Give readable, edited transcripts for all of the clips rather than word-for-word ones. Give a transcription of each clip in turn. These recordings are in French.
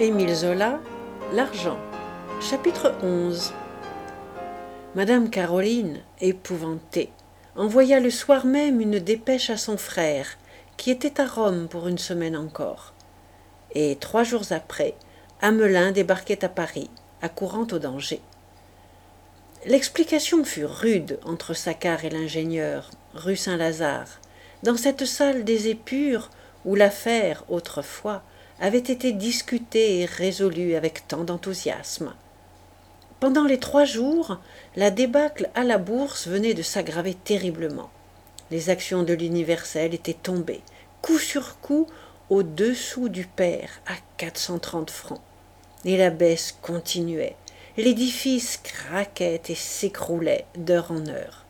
Émile Zola, L'argent, chapitre 11. Madame Caroline, épouvantée, envoya le soir même une dépêche à son frère, qui était à Rome pour une semaine encore. Et 3 jours après, Amelin débarquait à Paris, accourant au danger. L'explication fut rude entre Saccard et l'ingénieur, rue Saint-Lazare, dans cette salle des épures où l'affaire, autrefois, avait été discutée et résolue avec tant d'enthousiasme. Pendant les 3 jours, la débâcle à la bourse venait de s'aggraver terriblement. Les actions de l'Universel étaient tombées, coup sur coup, au-dessous du pair, à 430 francs. Et la baisse continuait. L'édifice craquait et s'écroulait d'heure en heure.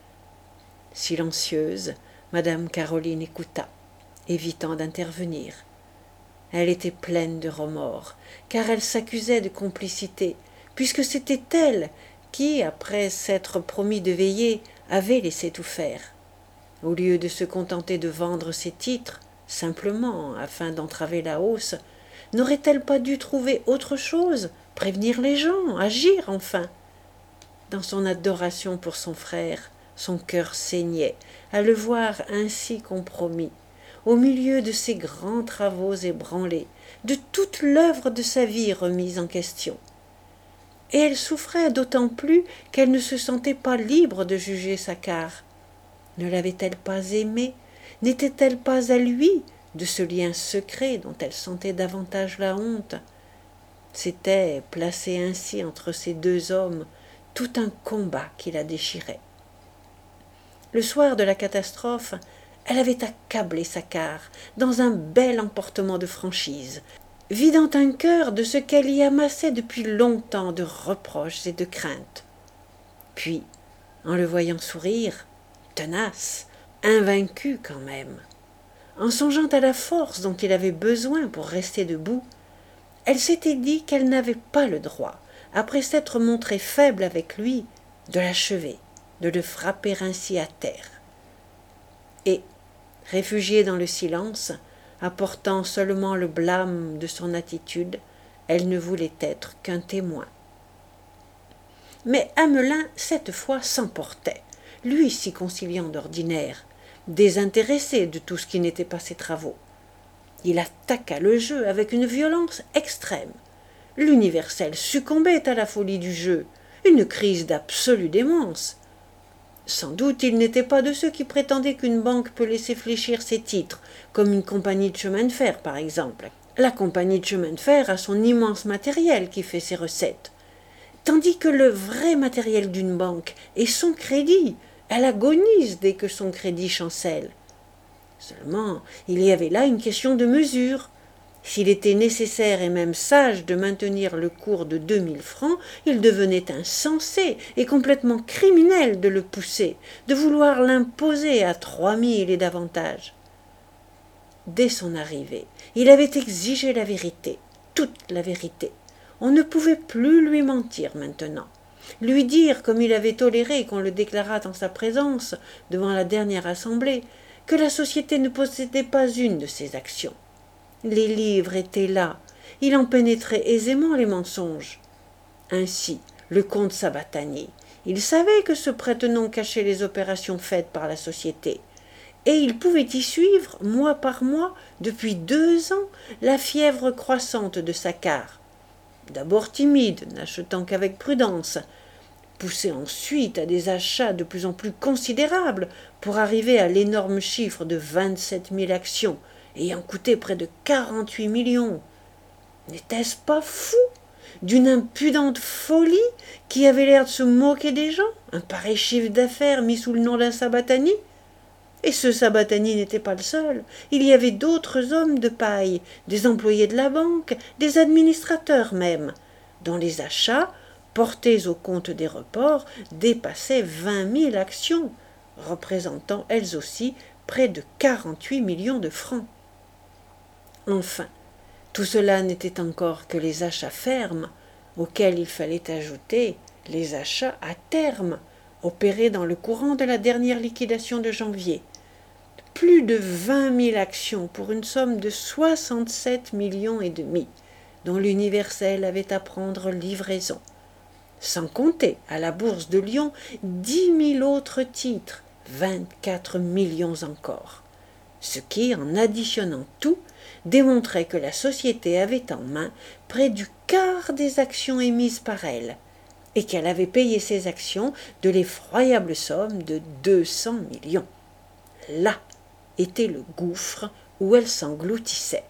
Silencieuse, Madame Caroline écouta, évitant d'intervenir. Elle était pleine de remords, car elle s'accusait de complicité, puisque c'était elle qui, après s'être promis de veiller, avait laissé tout faire. Au lieu de se contenter de vendre ses titres, simplement afin d'entraver la hausse, n'aurait-elle pas dû trouver autre chose, prévenir les gens, agir enfin? Dans son adoration pour son frère, son cœur saignait à le voir ainsi compromis, au milieu de ses grands travaux ébranlés, de toute l'œuvre de sa vie remise en question. Et elle souffrait d'autant plus qu'elle ne se sentait pas libre de juger Saccard. Ne l'avait-elle pas aimé? N'était-elle pas à lui de ce lien secret dont elle sentait davantage la honte? C'était, placé ainsi entre ces deux hommes, tout un combat qui la déchirait. Le soir de la catastrophe, elle avait accablé Saccard dans un bel emportement de franchise, vidant un cœur de ce qu'elle y amassait depuis longtemps de reproches et de craintes. Puis, en le voyant sourire, tenace, invaincu quand même, en songeant à la force dont il avait besoin pour rester debout, elle s'était dit qu'elle n'avait pas le droit, après s'être montrée faible avec lui, de l'achever, de le frapper ainsi à terre. Et, réfugiée dans le silence, apportant seulement le blâme de son attitude, elle ne voulait être qu'un témoin. Mais Amelin, cette fois, s'emportait, lui si conciliant d'ordinaire, désintéressé de tout ce qui n'était pas ses travaux. Il attaqua le jeu avec une violence extrême. L'Universel succombait à la folie du jeu, une crise d'absolue démence. Sans doute il n'était pas de ceux qui prétendaient qu'une banque peut laisser fléchir ses titres, comme une compagnie de chemin de fer par exemple. La compagnie de chemin de fer a son immense matériel qui fait ses recettes. Tandis que le vrai matériel d'une banque est son crédit. Elle agonise dès que son crédit chancelle. Seulement, il y avait là une question de mesure. S'il était nécessaire et même sage de maintenir le cours de 2000 francs, il devenait insensé et complètement criminel de le pousser, de vouloir l'imposer à 3000 et davantage. Dès son arrivée, il avait exigé la vérité, toute la vérité. On ne pouvait plus lui mentir maintenant. Lui dire, comme il avait toléré qu'on le déclarât en sa présence, devant la dernière assemblée, que la société ne possédait pas une de ses actions. Les livres étaient là, il en pénétrait aisément les mensonges. Ainsi, le comte Sabatani, il savait que ce prête-nom cachait les opérations faites par la société, et il pouvait y suivre, mois par mois, depuis 2 ans, la fièvre croissante de Saccard. D'abord timide, n'achetant qu'avec prudence, poussé ensuite à des achats de plus en plus considérables pour arriver à l'énorme chiffre de 27 000 actions, ayant coûté près de 48 millions. N'était-ce pas fou, d'une impudente folie qui avait l'air de se moquer des gens, un pareil chiffre d'affaires mis sous le nom d'un Sabatani? Et ce Sabatani n'était pas le seul. Il y avait d'autres hommes de paille, des employés de la banque, des administrateurs même, dont les achats, portés au compte des reports, dépassaient 20 000 actions, représentant elles aussi près de 48 millions de francs. Enfin, tout cela n'était encore que les achats fermes, auxquels il fallait ajouter les achats à terme, opérés dans le courant de la dernière liquidation de janvier. Plus de 20 000 actions pour une somme de 67 millions et demi, dont l'Universel avait à prendre livraison. Sans compter, à la bourse de Lyon, 10 000 autres titres, 24 millions encore. Ce qui, en additionnant tout, démontrait que la société avait en main près du quart des actions émises par elle, et qu'elle avait payé ses actions de l'effroyable somme de 200 millions. Là était le gouffre où elle s'engloutissait.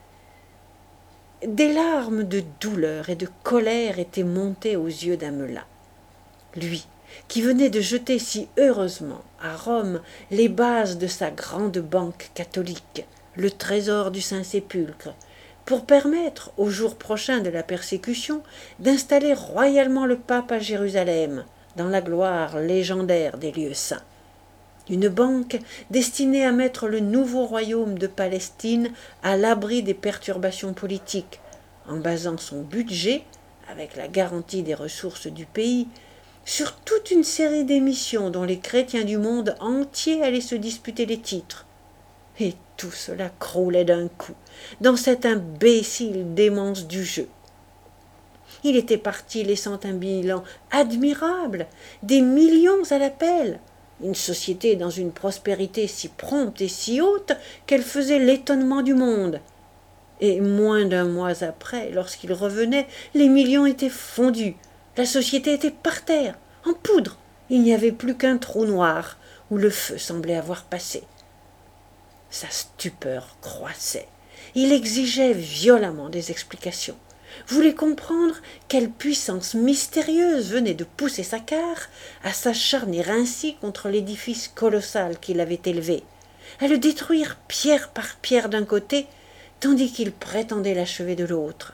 Des larmes de douleur et de colère étaient montées aux yeux d'Amelin. Lui, qui venait de jeter si heureusement à Rome les bases de sa grande banque catholique, le trésor du Saint-Sépulcre, pour permettre, au jour prochain de la persécution, d'installer royalement le pape à Jérusalem, dans la gloire légendaire des lieux saints. Une banque destinée à mettre le nouveau royaume de Palestine à l'abri des perturbations politiques, en basant son budget, avec la garantie des ressources du pays, sur toute une série d'émissions dont les chrétiens du monde entier allaient se disputer les titres. Et tout cela croulait d'un coup, dans cette imbécile démence du jeu. Il était parti laissant un bilan admirable, des millions à l'appel, une société dans une prospérité si prompte et si haute qu'elle faisait l'étonnement du monde. Et moins d'un mois après, lorsqu'il revenait, les millions étaient fondus, la société était par terre, en poudre, il n'y avait plus qu'un trou noir où le feu semblait avoir passé. Sa stupeur croissait, il exigeait violemment des explications, voulait comprendre quelle puissance mystérieuse venait de pousser Saccard à s'acharner ainsi contre l'édifice colossal qu'il avait élevé, à le détruire pierre par pierre d'un côté, tandis qu'il prétendait l'achever de l'autre.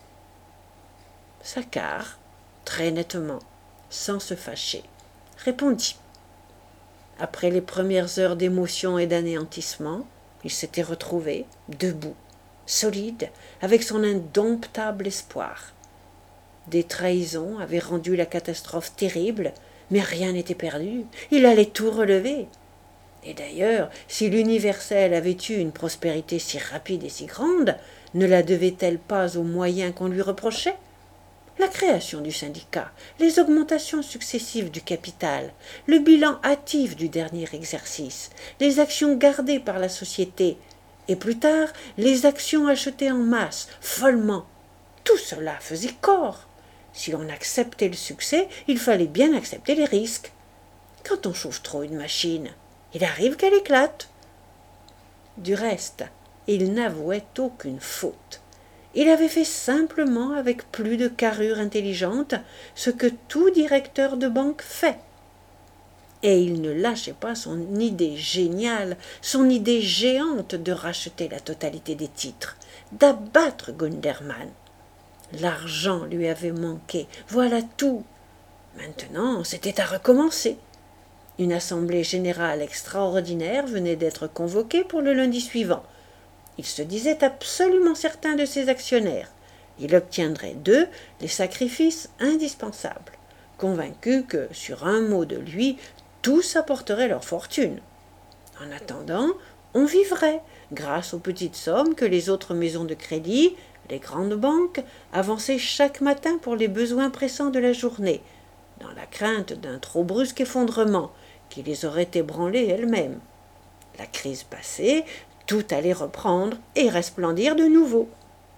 Saccard, très nettement, sans se fâcher, répondit. Après les premières heures d'émotion et d'anéantissement, il s'était retrouvé, debout, solide, avec son indomptable espoir. Des trahisons avaient rendu la catastrophe terrible, mais rien n'était perdu, il allait tout relever. Et d'ailleurs, si l'Universel avait eu une prospérité si rapide et si grande, ne la devait-elle pas aux moyens qu'on lui reprochait ? La création du syndicat, les augmentations successives du capital, le bilan hâtif du dernier exercice, les actions gardées par la société, et plus tard les actions achetées en masse, follement, tout cela faisait corps. Si l'on acceptait le succès, il fallait bien accepter les risques. Quand on chauffe trop une machine, il arrive qu'elle éclate. Du reste, il n'avouait aucune faute. Il avait fait simplement avec plus de carrure intelligente ce que tout directeur de banque fait. Et il ne lâchait pas son idée géniale, son idée géante de racheter la totalité des titres, d'abattre Gundermann. L'argent lui avait manqué, voilà tout. Maintenant, c'était à recommencer. Une assemblée générale extraordinaire venait d'être convoquée pour le lundi suivant. Il se disait absolument certain de ses actionnaires. Il obtiendrait d'eux les sacrifices indispensables, convaincu que, sur un mot de lui, tous apporteraient leur fortune. En attendant, on vivrait, grâce aux petites sommes que les autres maisons de crédit, les grandes banques, avançaient chaque matin pour les besoins pressants de la journée, dans la crainte d'un trop brusque effondrement qui les aurait ébranlées elles-mêmes. La crise passée, tout allait reprendre et resplendir de nouveau.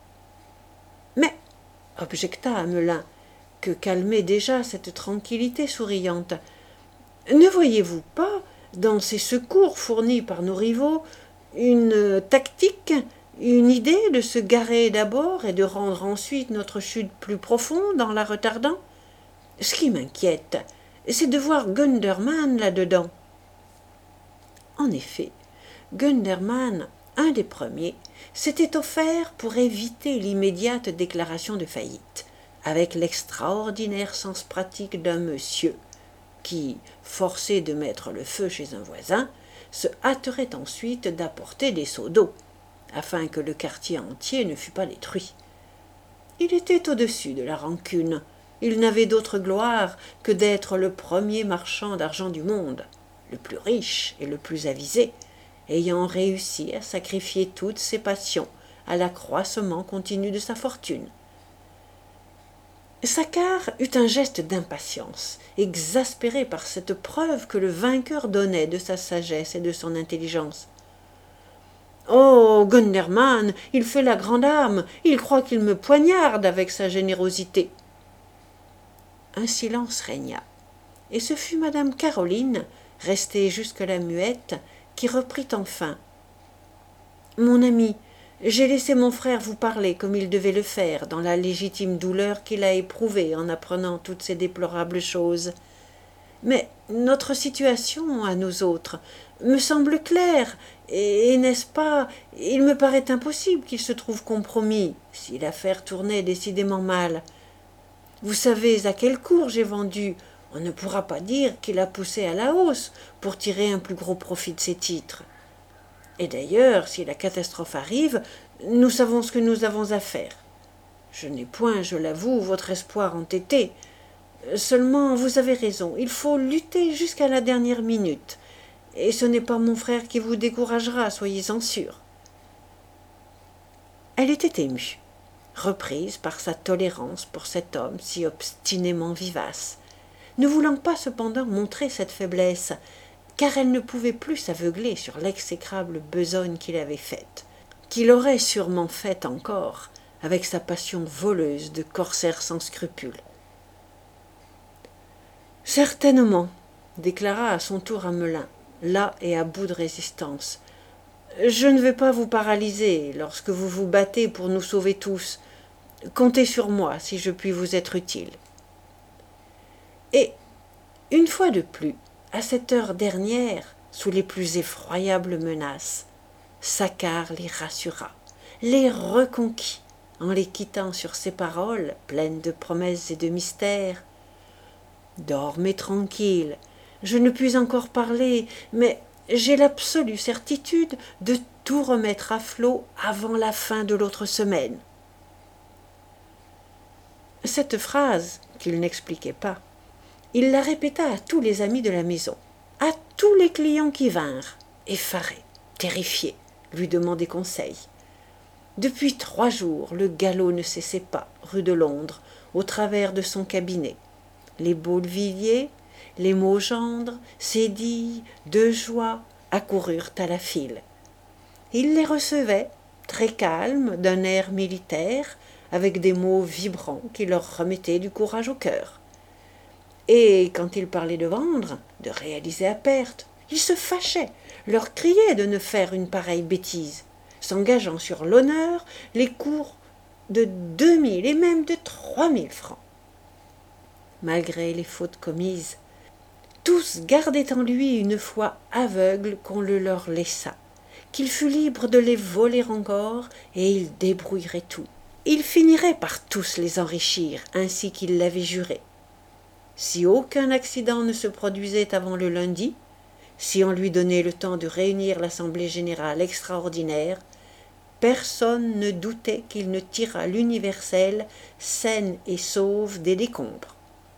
Mais, objecta Amelin, que calmait déjà cette tranquillité souriante, ne voyez-vous pas, dans ces secours fournis par nos rivaux, une tactique, une idée de se garer d'abord et de rendre ensuite notre chute plus profonde en la retardant ? Ce qui m'inquiète, c'est de voir Gundermann là-dedans. En effet, Gundermann, un des premiers, s'était offert pour éviter l'immédiate déclaration de faillite, avec l'extraordinaire sens pratique d'un monsieur qui, forcé de mettre le feu chez un voisin, se hâterait ensuite d'apporter des seaux d'eau, afin que le quartier entier ne fût pas détruit. Il était au-dessus de la rancune. Il n'avait d'autre gloire que d'être le premier marchand d'argent du monde, le plus riche et le plus avisé, ayant réussi à sacrifier toutes ses passions à l'accroissement continu de sa fortune. Saccard eut un geste d'impatience, exaspéré par cette preuve que le vainqueur donnait de sa sagesse et de son intelligence. « Oh, Gundermann, il fait la grande âme, il croit qu'il me poignarde avec sa générosité. » Un silence régna, et ce fut madame Caroline, restée jusque-là muette, qui reprit enfin. « Mon ami, j'ai laissé mon frère vous parler comme il devait le faire, dans la légitime douleur qu'il a éprouvée en apprenant toutes ces déplorables choses. Mais notre situation, à nous autres, me semble claire, et n'est-ce pas, il me paraît impossible qu'il se trouve compromis, si l'affaire tournait décidément mal. Vous savez à quel cours j'ai vendu, on ne pourra pas dire qu'il a poussé à la hausse pour tirer un plus gros profit de ses titres. Et d'ailleurs, si la catastrophe arrive, nous savons ce que nous avons à faire. Je n'ai point, je l'avoue, votre espoir entêté. Seulement, vous avez raison, il faut lutter jusqu'à la dernière minute. Et ce n'est pas mon frère qui vous découragera, soyez-en sûrs. » Elle était émue, reprise par sa tolérance pour cet homme si obstinément vivace, ne voulant pas cependant montrer cette faiblesse, car elle ne pouvait plus s'aveugler sur l'exécrable besogne qu'il avait faite, qu'il aurait sûrement faite encore, avec sa passion voleuse de corsaire sans scrupules. « Certainement, déclara à son tour Amelin, là et à bout de résistance. Je ne vais pas vous paralyser lorsque vous vous battez pour nous sauver tous. Comptez sur moi si je puis vous être utile. » Et, une fois de plus, à cette heure dernière, sous les plus effroyables menaces, Saccard les rassura, les reconquit, en les quittant sur ces paroles, pleines de promesses et de mystères. « Dormez tranquille, je ne puis encore parler, mais j'ai l'absolue certitude de tout remettre à flot avant la fin de l'autre semaine. » Cette phrase, qu'il n'expliquait pas, il la répéta à tous les amis de la maison, à tous les clients qui vinrent, effarés, terrifiés, lui demander conseil. Depuis 3 jours, le galop ne cessait pas, rue de Londres, au travers de son cabinet. Les Beauvilliers, les Maugendre, Sédille, Dejoie accoururent à la file. Il les recevait, très calmes, d'un air militaire, avec des mots vibrants qui leur remettaient du courage au cœur. Et quand il parlait de vendre, de réaliser à perte, il se fâchait, leur criait de ne faire une pareille bêtise, s'engageant sur l'honneur les cours de 2000 et même de 3000 francs. Malgré les fautes commises, tous gardaient en lui une foi aveugle qu'on le leur laissât, qu'il fût libre de les voler encore, et il débrouillerait tout. Il finirait par tous les enrichir, ainsi qu'il l'avait juré. Si aucun accident ne se produisait avant le lundi, si on lui donnait le temps de réunir l'Assemblée générale extraordinaire, personne ne doutait qu'il ne tirât l'universelle saine et sauve des décombres.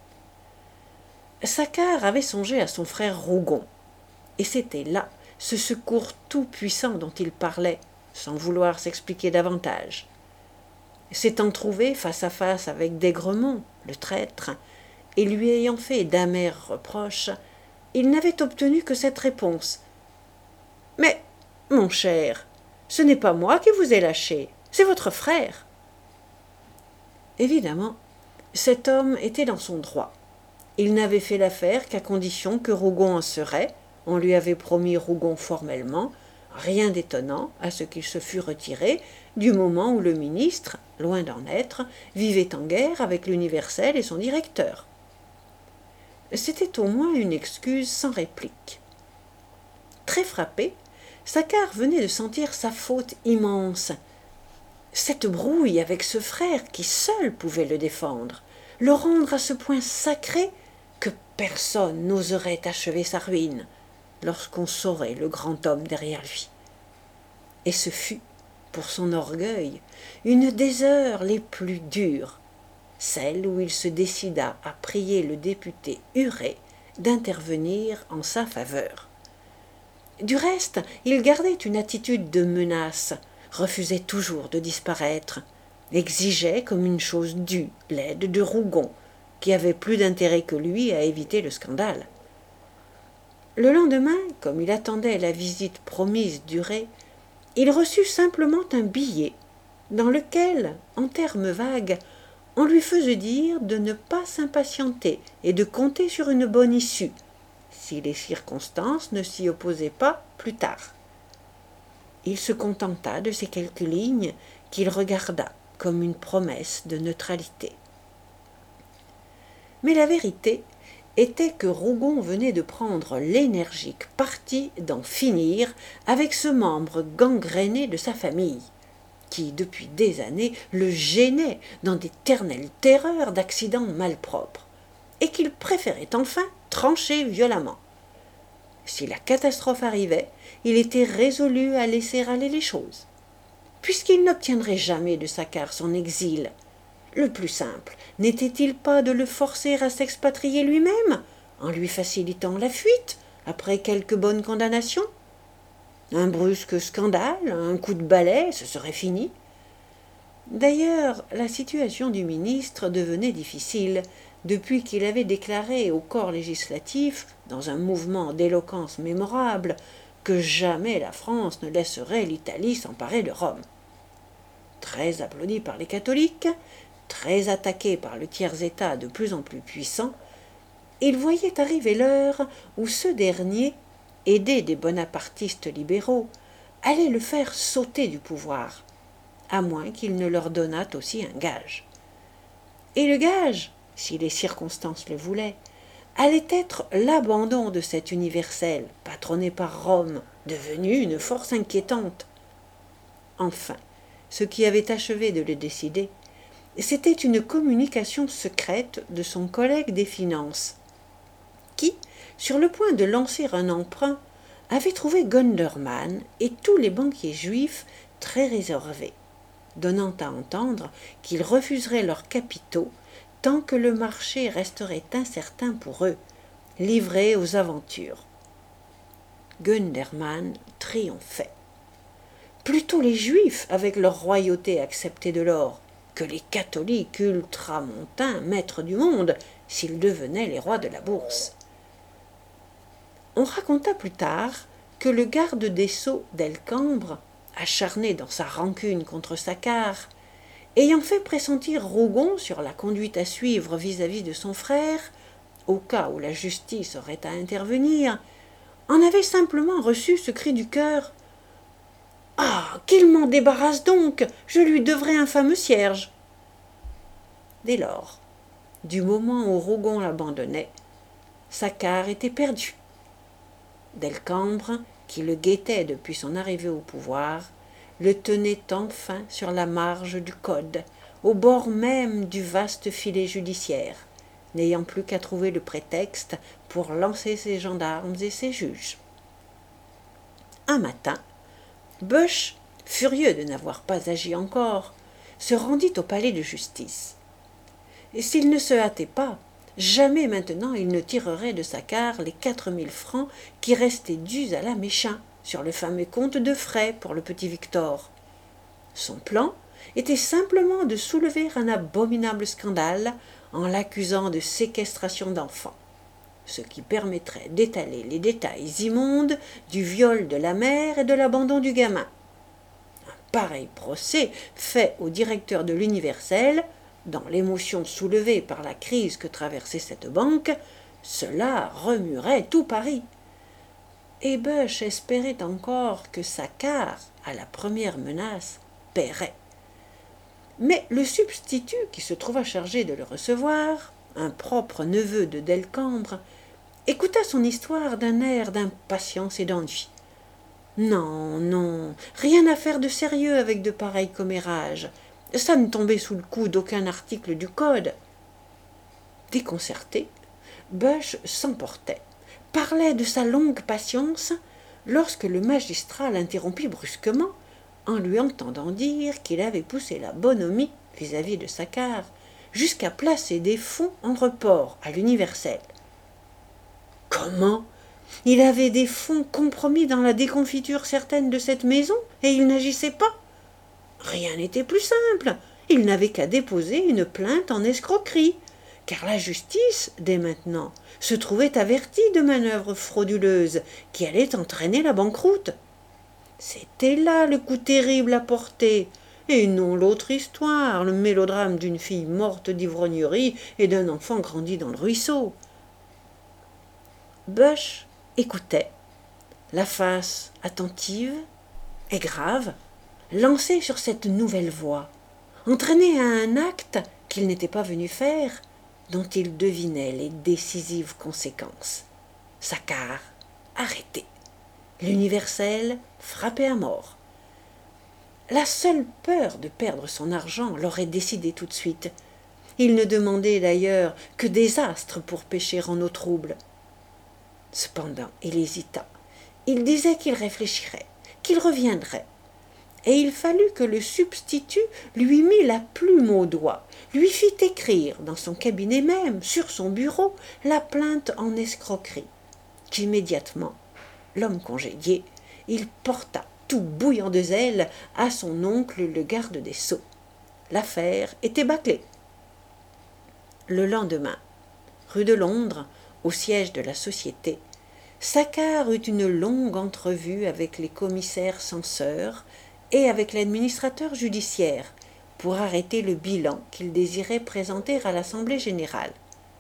Saccard avait songé à son frère Rougon, et c'était là ce secours tout-puissant dont il parlait, sans vouloir s'expliquer davantage. S'étant trouvé face à face avec d'Aigremont, le traître, et lui ayant fait d'amers reproches, il n'avait obtenu que cette réponse. « Mais, mon cher, ce n'est pas moi qui vous ai lâché, c'est votre frère. » Évidemment, cet homme était dans son droit. Il n'avait fait l'affaire qu'à condition que Rougon en serait, on lui avait promis Rougon formellement, rien d'étonnant à ce qu'il se fût retiré du moment où le ministre, loin d'en être, vivait en guerre avec l'universel et son directeur. C'était au moins une excuse sans réplique. Très frappé, Saccard venait de sentir sa faute immense. Cette brouille avec ce frère qui seul pouvait le défendre, le rendre à ce point sacré que personne n'oserait achever sa ruine lorsqu'on saurait le grand homme derrière lui. Et ce fut, pour son orgueil, une des heures les plus dures, celle où il se décida à prier le député Huret d'intervenir en sa faveur. Du reste, il gardait une attitude de menace, refusait toujours de disparaître, exigeait comme une chose due l'aide de Rougon, qui avait plus d'intérêt que lui à éviter le scandale. Le lendemain, comme il attendait la visite promise d'Urée, il reçut simplement un billet dans lequel, en termes vagues, on lui faisait dire de ne pas s'impatienter et de compter sur une bonne issue, si les circonstances ne s'y opposaient pas plus tard. Il se contenta de ces quelques lignes qu'il regarda comme une promesse de neutralité. Mais la vérité était que Rougon venait de prendre l'énergique parti d'en finir avec ce membre gangréné de sa famille, qui, depuis des années, le gênait dans d'éternelles terreurs d'accidents malpropres, et qu'il préférait enfin trancher violemment. Si la catastrophe arrivait, il était résolu à laisser aller les choses. Puisqu'il n'obtiendrait jamais de Saccard son exil, le plus simple n'était-il pas de le forcer à s'expatrier lui-même, en lui facilitant la fuite, après quelques bonnes condamnations? Un brusque scandale, un coup de balai, ce serait fini. D'ailleurs, la situation du ministre devenait difficile depuis qu'il avait déclaré au corps législatif, dans un mouvement d'éloquence mémorable, que jamais la France ne laisserait l'Italie s'emparer de Rome. Très applaudi par les catholiques, très attaqué par le tiers-État de plus en plus puissant, il voyait arriver l'heure où ce dernier, aidé des bonapartistes libéraux, allait le faire sauter du pouvoir, à moins qu'il ne leur donnât aussi un gage. Et le gage, si les circonstances le voulaient, allait être l'abandon de cet universel, patronné par Rome, devenu une force inquiétante. Enfin, ce qui avait achevé de le décider, c'était une communication secrète de son collègue des finances, qui, sur le point de lancer un emprunt, avait trouvé Gundermann et tous les banquiers juifs très réservés, donnant à entendre qu'ils refuseraient leurs capitaux tant que le marché resterait incertain pour eux, livrés aux aventures. Gundermann triomphait. Plutôt les Juifs, avec leur royauté, acceptaient de l'or, que les catholiques ultramontains, maîtres du monde, s'ils devenaient les rois de la bourse. On raconta plus tard que le garde des sceaux d'Elcambre, acharné dans sa rancune contre Saccard, ayant fait pressentir Rougon sur la conduite à suivre vis-à-vis de son frère, au cas où la justice aurait à intervenir, en avait simplement reçu ce cri du cœur: « Ah, qu'il m'en débarrasse donc, je lui devrais un fameux cierge !» Dès lors, du moment où Rougon l'abandonnait, Saccard était perdu. Delcambre, qui le guettait depuis son arrivée au pouvoir, le tenait enfin sur la marge du code, au bord même du vaste filet judiciaire, n'ayant plus qu'à trouver le prétexte pour lancer ses gendarmes et ses juges. Un matin, Boesch, furieux de n'avoir pas agi encore, se rendit au palais de justice. Et s'il ne se hâtait pas, jamais maintenant il ne tirerait de Saccard les 4000 francs qui restaient dus à la Méchin sur le fameux compte de frais pour le petit Victor. Son plan était simplement de soulever un abominable scandale en l'accusant de séquestration d'enfants, ce qui permettrait d'étaler les détails immondes du viol de la mère et de l'abandon du gamin. Un pareil procès fait au directeur de l'Universel, dans l'émotion soulevée par la crise que traversait cette banque, cela remuerait tout Paris. Et Boesch espérait encore que Saccard, à la première menace, paierait. Mais le substitut qui se trouva chargé de le recevoir, un propre neveu de Delcambre, écouta son histoire d'un air d'impatience et d'ennui. Non, non, rien à faire de sérieux avec de pareils commérages. Ça ne tombait sous le coup d'aucun article du Code. Déconcerté, Boesch s'emportait, parlait de sa longue patience, lorsque le magistrat l'interrompit brusquement, en lui entendant dire qu'il avait poussé la bonhomie vis-à-vis de Saccard, jusqu'à placer des fonds en report à l'Universel. Comment? Il avait des fonds compromis dans la déconfiture certaine de cette maison, et il n'agissait pas? Rien n'était plus simple. il n'avait qu'à déposer une plainte en escroquerie, car la justice, dès maintenant, se trouvait avertie de manœuvres frauduleuses qui allaient entraîner la banqueroute. C'était là le coup terrible à porter, et non l'autre histoire, le mélodrame d'une fille morte d'ivrognerie et d'un enfant grandi dans le ruisseau. Bush écoutait, la face attentive et grave, lancé sur cette nouvelle voie, entraîné à un acte qu'il n'était pas venu faire, dont il devinait les décisives conséquences. Saccard arrêté, l'universel frappé à mort. La seule peur de perdre son argent l'aurait décidé tout de suite. Il ne demandait d'ailleurs que des astres pour pêcher en eau trouble. Cependant, il hésita. Il disait qu'il réfléchirait, qu'il reviendrait. Et il fallut que le substitut lui mît la plume au doigt, lui fit écrire, dans son cabinet même, sur son bureau, la plainte en escroquerie, qu'immédiatement, l'homme congédié, il porta, tout bouillant de zèle, à son oncle le garde des sceaux. L'affaire était bâclée. Le lendemain, rue de Londres, au siège de la société, Saccard eut une longue entrevue avec les commissaires censeurs et avec l'administrateur judiciaire pour arrêter le bilan qu'il désirait présenter à l'Assemblée générale.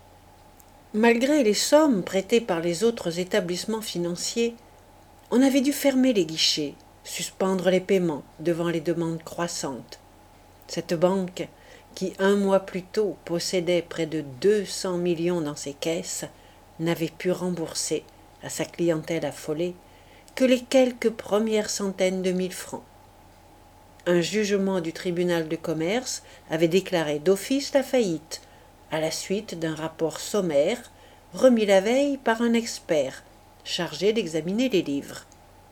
Malgré les sommes prêtées par les autres établissements financiers, on avait dû fermer les guichets, suspendre les paiements devant les demandes croissantes. Cette banque, qui 1 mois plus tôt possédait près de 200 millions dans ses caisses, n'avait pu rembourser à sa clientèle affolée que les quelques premières centaines de mille francs. Un jugement du tribunal de commerce avait déclaré d'office la faillite, à la suite d'un rapport sommaire remis la veille par un expert chargé d'examiner les livres.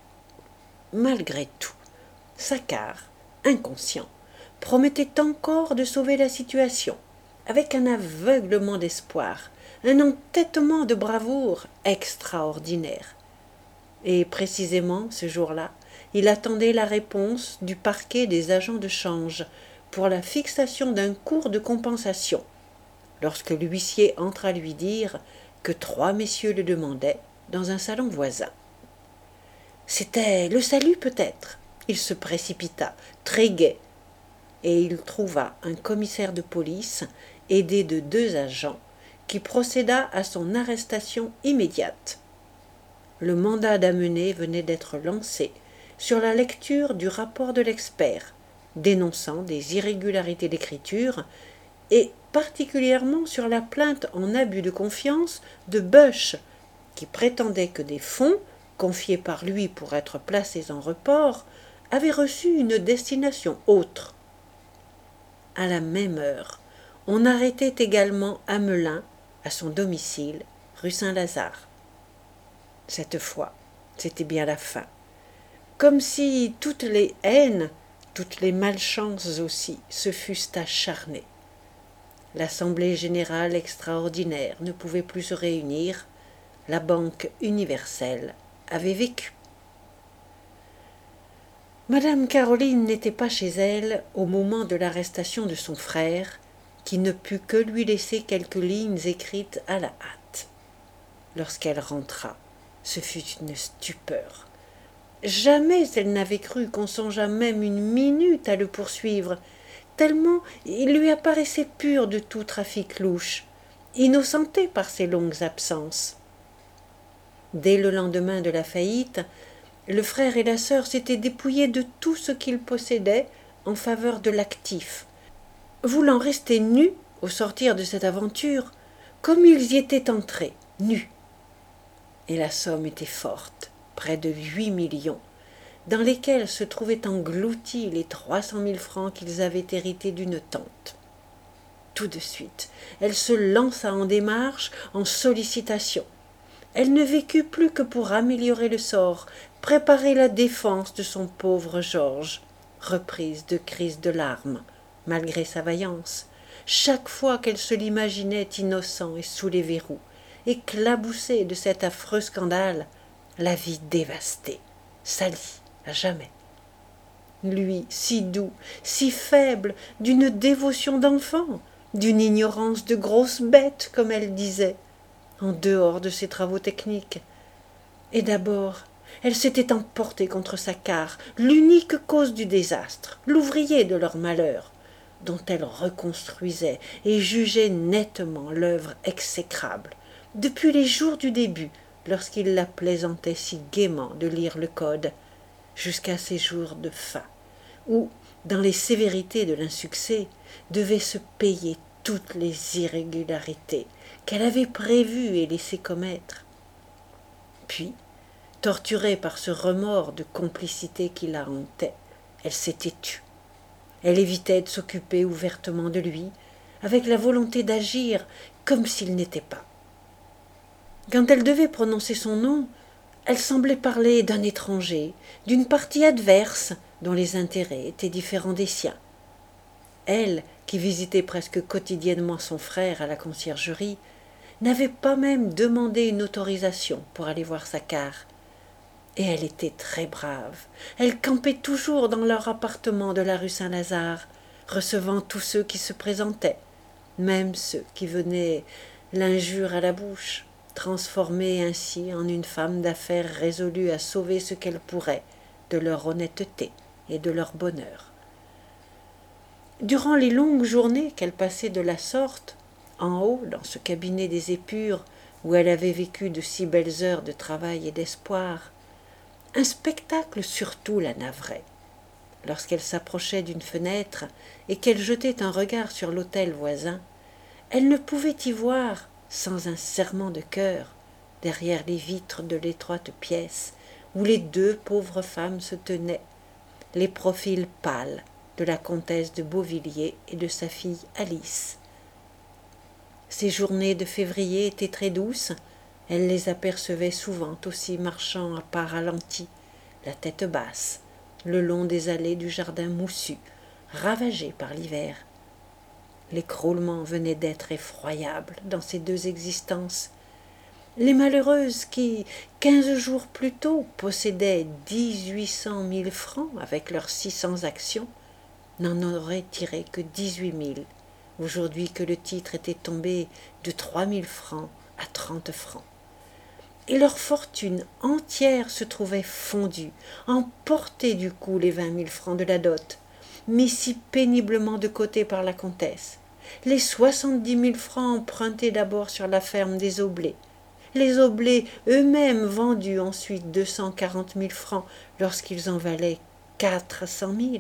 Malgré tout, Saccard, inconscient, promettait encore de sauver la situation, avec un aveuglement d'espoir, un entêtement de bravoure extraordinaire. Et précisément ce jour-là, il attendait la réponse du parquet des agents de change pour la fixation d'un cours de compensation, lorsque l'huissier entra lui dire que 3 messieurs le demandaient dans un salon voisin. C'était le salut peut-être. Il se précipita, très gai, et il trouva un commissaire de police aidé de 2 agents qui procéda à son arrestation immédiate. Le mandat d'amener venait d'être lancé sur la lecture du rapport de l'expert, dénonçant des irrégularités d'écriture, et particulièrement sur la plainte en abus de confiance de Bush, qui prétendait que des fonds, confiés par lui pour être placés en report, avaient reçu une destination autre. À la même heure, on arrêtait également Amelin à son domicile, rue Saint-Lazare. Cette fois, c'était bien la fin. Comme si toutes les haines, toutes les malchances aussi, se fussent acharnées. L'Assemblée générale extraordinaire ne pouvait plus se réunir, la Banque universelle avait vécu. Madame Caroline n'était pas chez elle au moment de l'arrestation de son frère, qui ne put que lui laisser quelques lignes écrites à la hâte. Lorsqu'elle rentra, ce fut une stupeur. Jamais elle n'avait cru qu'on songeât même une minute à le poursuivre, tellement il lui apparaissait pur de tout trafic louche, innocenté par ses longues absences. Dès le lendemain de la faillite, le frère et la sœur s'étaient dépouillés de tout ce qu'ils possédaient en faveur de l'actif, voulant rester nus au sortir de cette aventure, comme ils y étaient entrés, nus. Et la somme était forte, près de 8 millions, dans lesquels se trouvaient engloutis les 300 000 francs qu'ils avaient hérités d'une tante. Tout de suite, elle se lança en démarche, en sollicitation. Elle ne vécut plus que pour améliorer le sort, préparer la défense de son pauvre Georges, reprise de crises de larmes, malgré sa vaillance, chaque fois qu'elle se l'imaginait innocent et sous les verrous, éclaboussé de cet affreux scandale, la vie dévastée, salie à jamais. lui si doux, si faible, d'une dévotion d'enfant, d'une ignorance de grosse bête, comme elle disait, en dehors de ses travaux techniques. Et d'abord, elle s'était emportée contre Saccard, l'unique cause du désastre, l'ouvrier de leur malheur, dont elle reconstruisait et jugeait nettement l'œuvre exécrable, depuis les jours du début, lorsqu'il la plaisantait si gaiement de lire le code, jusqu'à ces jours de fin, où, dans les sévérités de l'insuccès, devaient se payer toutes les irrégularités qu'elle avait prévues et laissé commettre. Puis, torturée par ce remords de complicité qui la hantait, elle s'était tue. Elle évitait de s'occuper ouvertement de lui, avec la volonté d'agir comme s'il n'était pas. Quand elle devait prononcer son nom, elle semblait parler d'un étranger, d'une partie adverse dont les intérêts étaient différents des siens. Elle, qui visitait presque quotidiennement son frère à la conciergerie, n'avait pas même demandé une autorisation pour aller voir Saccard. Et elle était très brave. Elle campait toujours dans leur appartement de la rue Saint-Lazare, recevant tous ceux qui se présentaient, même ceux qui venaient l'injure à la bouche, transformée ainsi en une femme d'affaires résolue à sauver ce qu'elle pourrait de leur honnêteté et de leur bonheur. Durant les longues journées qu'elle passait de la sorte, en haut, dans ce cabinet des épures, où elle avait vécu de si belles heures de travail et d'espoir, un spectacle surtout la navrait. Lorsqu'elle s'approchait d'une fenêtre et qu'elle jetait un regard sur l'hôtel voisin, elle ne pouvait y voir, sans un serrement de cœur, derrière les vitres de l'étroite pièce où les deux pauvres femmes se tenaient, les profils pâles de la comtesse de Beauvilliers et de sa fille Alice. Ces journées de février étaient très douces, elle les apercevait souvent aussi marchant à pas ralentis, la tête basse, le long des allées du jardin moussu, ravagé par l'hiver. L'écroulement venait d'être effroyable dans ces deux existences. Les malheureuses qui, 15 jours plus tôt, possédaient 1800 000 francs avec leurs 600 actions, n'en auraient tiré que 18 000, aujourd'hui que le titre était tombé de 3000 francs à 30 francs. Et leur fortune entière se trouvait fondue, emportée du coup les 20 000 francs de la dot, mis si péniblement de côté par la comtesse, les 70 000 francs empruntés d'abord sur la ferme des Oblés, les Oblés eux-mêmes vendus ensuite 240 000 francs lorsqu'ils en valaient 400 000.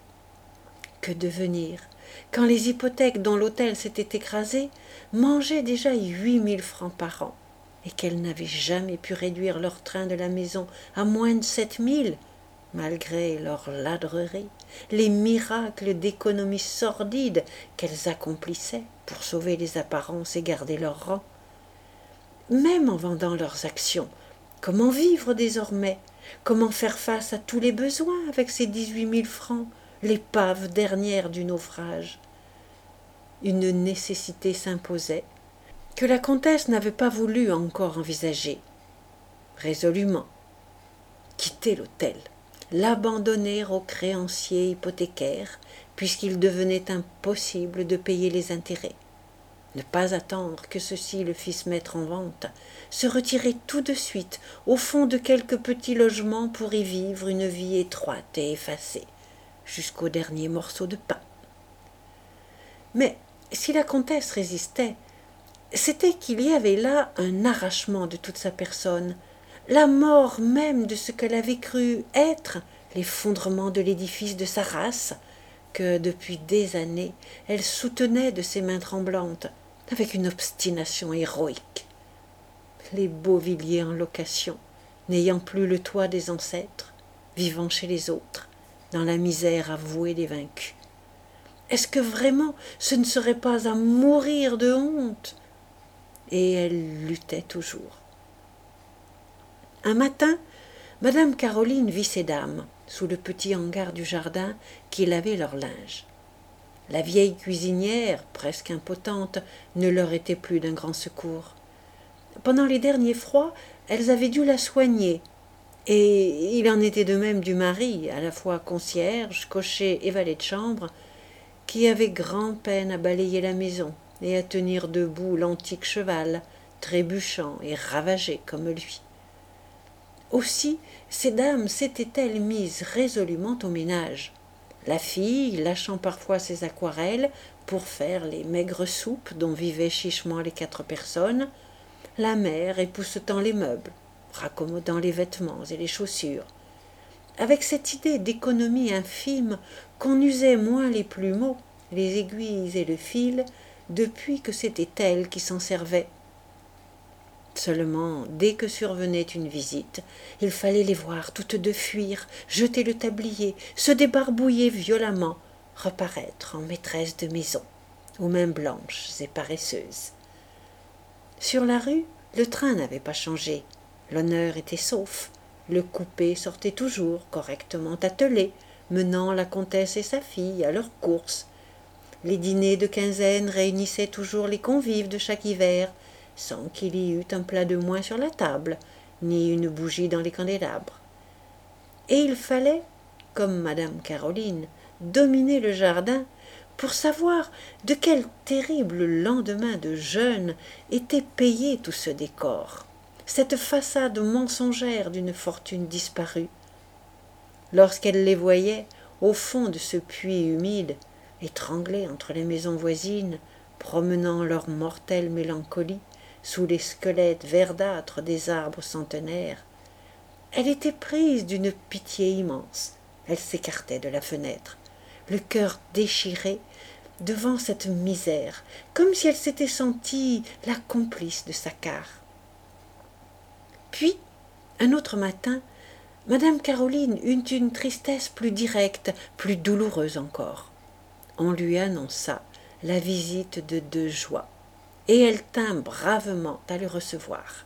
Que devenir quand les hypothèques dont l'hôtel s'était écrasé mangeaient déjà 8 000 francs par an et qu'elles n'avaient jamais pu réduire leur train de la maison à moins de 7 000, malgré leur ladrerie, les miracles d'économie sordide qu'elles accomplissaient pour sauver les apparences et garder leur rang. Même en vendant leurs actions, comment vivre désormais? Comment faire face à tous les besoins avec ces 18 000 francs, l'épave dernière du naufrage? Une nécessité s'imposait, que la comtesse n'avait pas voulu encore envisager. Résolument, quitter l'hôtel, l'abandonner aux créanciers hypothécaires, puisqu'il devenait impossible de payer les intérêts. Ne pas attendre que ceux-ci le fissent mettre en vente, se retirer tout de suite au fond de quelques petits logements pour y vivre une vie étroite et effacée, jusqu'au dernier morceau de pain. Mais si la comtesse résistait, c'était qu'il y avait là un arrachement de toute sa personne, la mort même de ce qu'elle avait cru être l'effondrement de l'édifice de sa race, que depuis des années elle soutenait de ses mains tremblantes, avec une obstination héroïque. Les Beauvilliers en location, n'ayant plus le toit des ancêtres, vivant chez les autres, dans la misère avouée des vaincus. Est-ce que vraiment ce ne serait pas à mourir de honte? Et elle luttait toujours. Un matin, madame Caroline vit ces dames, sous le petit hangar du jardin, qui lavaient leur linge. La vieille cuisinière, presque impotente, ne leur était plus d'un grand secours. Pendant les derniers froids, elles avaient dû la soigner, Et il en était de même du mari, à la fois concierge, cocher et valet de chambre, qui avait grand-peine à balayer la maison et à tenir debout l'antique cheval, trébuchant et ravagé comme lui. Aussi, ces dames s'étaient-elles mises résolument au ménage, la fille lâchant parfois ses aquarelles pour faire les maigres soupes dont vivaient chichement les 4 personnes, la mère époussetant les meubles, raccommodant les vêtements et les chaussures, avec cette idée d'économie infime qu'on usait moins les plumeaux, les aiguilles et le fil depuis que c'était elle qui s'en servait. Seulement, dès que survenait une visite, il fallait les voir toutes deux fuir, jeter le tablier, se débarbouiller violemment, reparaître en maîtresse de maison, aux mains blanches et paresseuses. Sur la rue, le train n'avait pas changé, l'honneur était sauf, le coupé sortait toujours correctement attelé, menant la comtesse et sa fille à leurs courses. Les dîners de quinzaine réunissaient toujours les convives de chaque hiver, sans qu'il y eût un plat de moins sur la table, ni une bougie dans les candélabres. Et il fallait, comme madame Caroline, dominer le jardin pour savoir de quel terrible lendemain de jeûne était payé tout ce décor, cette façade mensongère d'une fortune disparue. Lorsqu'elle les voyait, au fond de ce puits humide, étranglés entre les maisons voisines, promenant leur mortelle mélancolie sous les squelettes verdâtres des arbres centenaires, elle était prise d'une pitié immense. Elle s'écartait de la fenêtre, le cœur déchiré devant cette misère, comme si elle s'était sentie la complice de sa quart. Puis, un autre matin, madame Caroline eut une tristesse plus directe, plus douloureuse encore. On lui annonça la visite de 2 Joie, et elle tint bravement à le recevoir.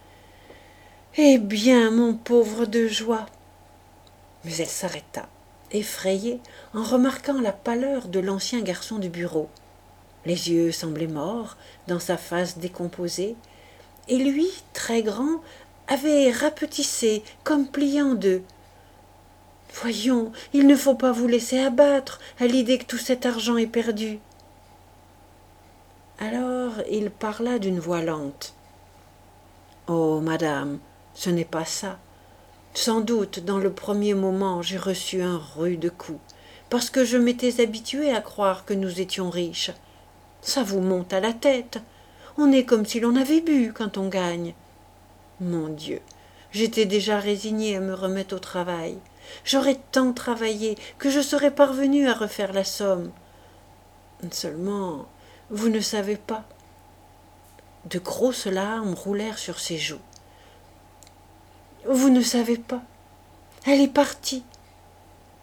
« Eh bien, mon pauvre 2 Joie !» Mais elle s'arrêta, effrayée, en remarquant la pâleur de l'ancien garçon du bureau. Les yeux semblaient morts dans sa face décomposée, et lui, très grand, avait rapetissé, comme plié en 2. « Voyons, il ne faut pas vous laisser abattre à l'idée que tout cet argent est perdu. » Alors il parla d'une voix lente. « Oh, madame, ce n'est pas ça. Sans doute, dans le premier moment, j'ai reçu un rude coup, parce que je m'étais habituée à croire que nous étions riches. Ça vous monte à la tête. On est comme si l'on avait bu quand on gagne. Mon Dieu, j'étais déjà résignée à me remettre au travail. J'aurais tant travaillé que je serais parvenue à refaire la somme. Seulement, vous ne savez pas. » De grosses larmes roulèrent sur ses joues. « Vous ne savez pas. Elle est partie. »« Partie ?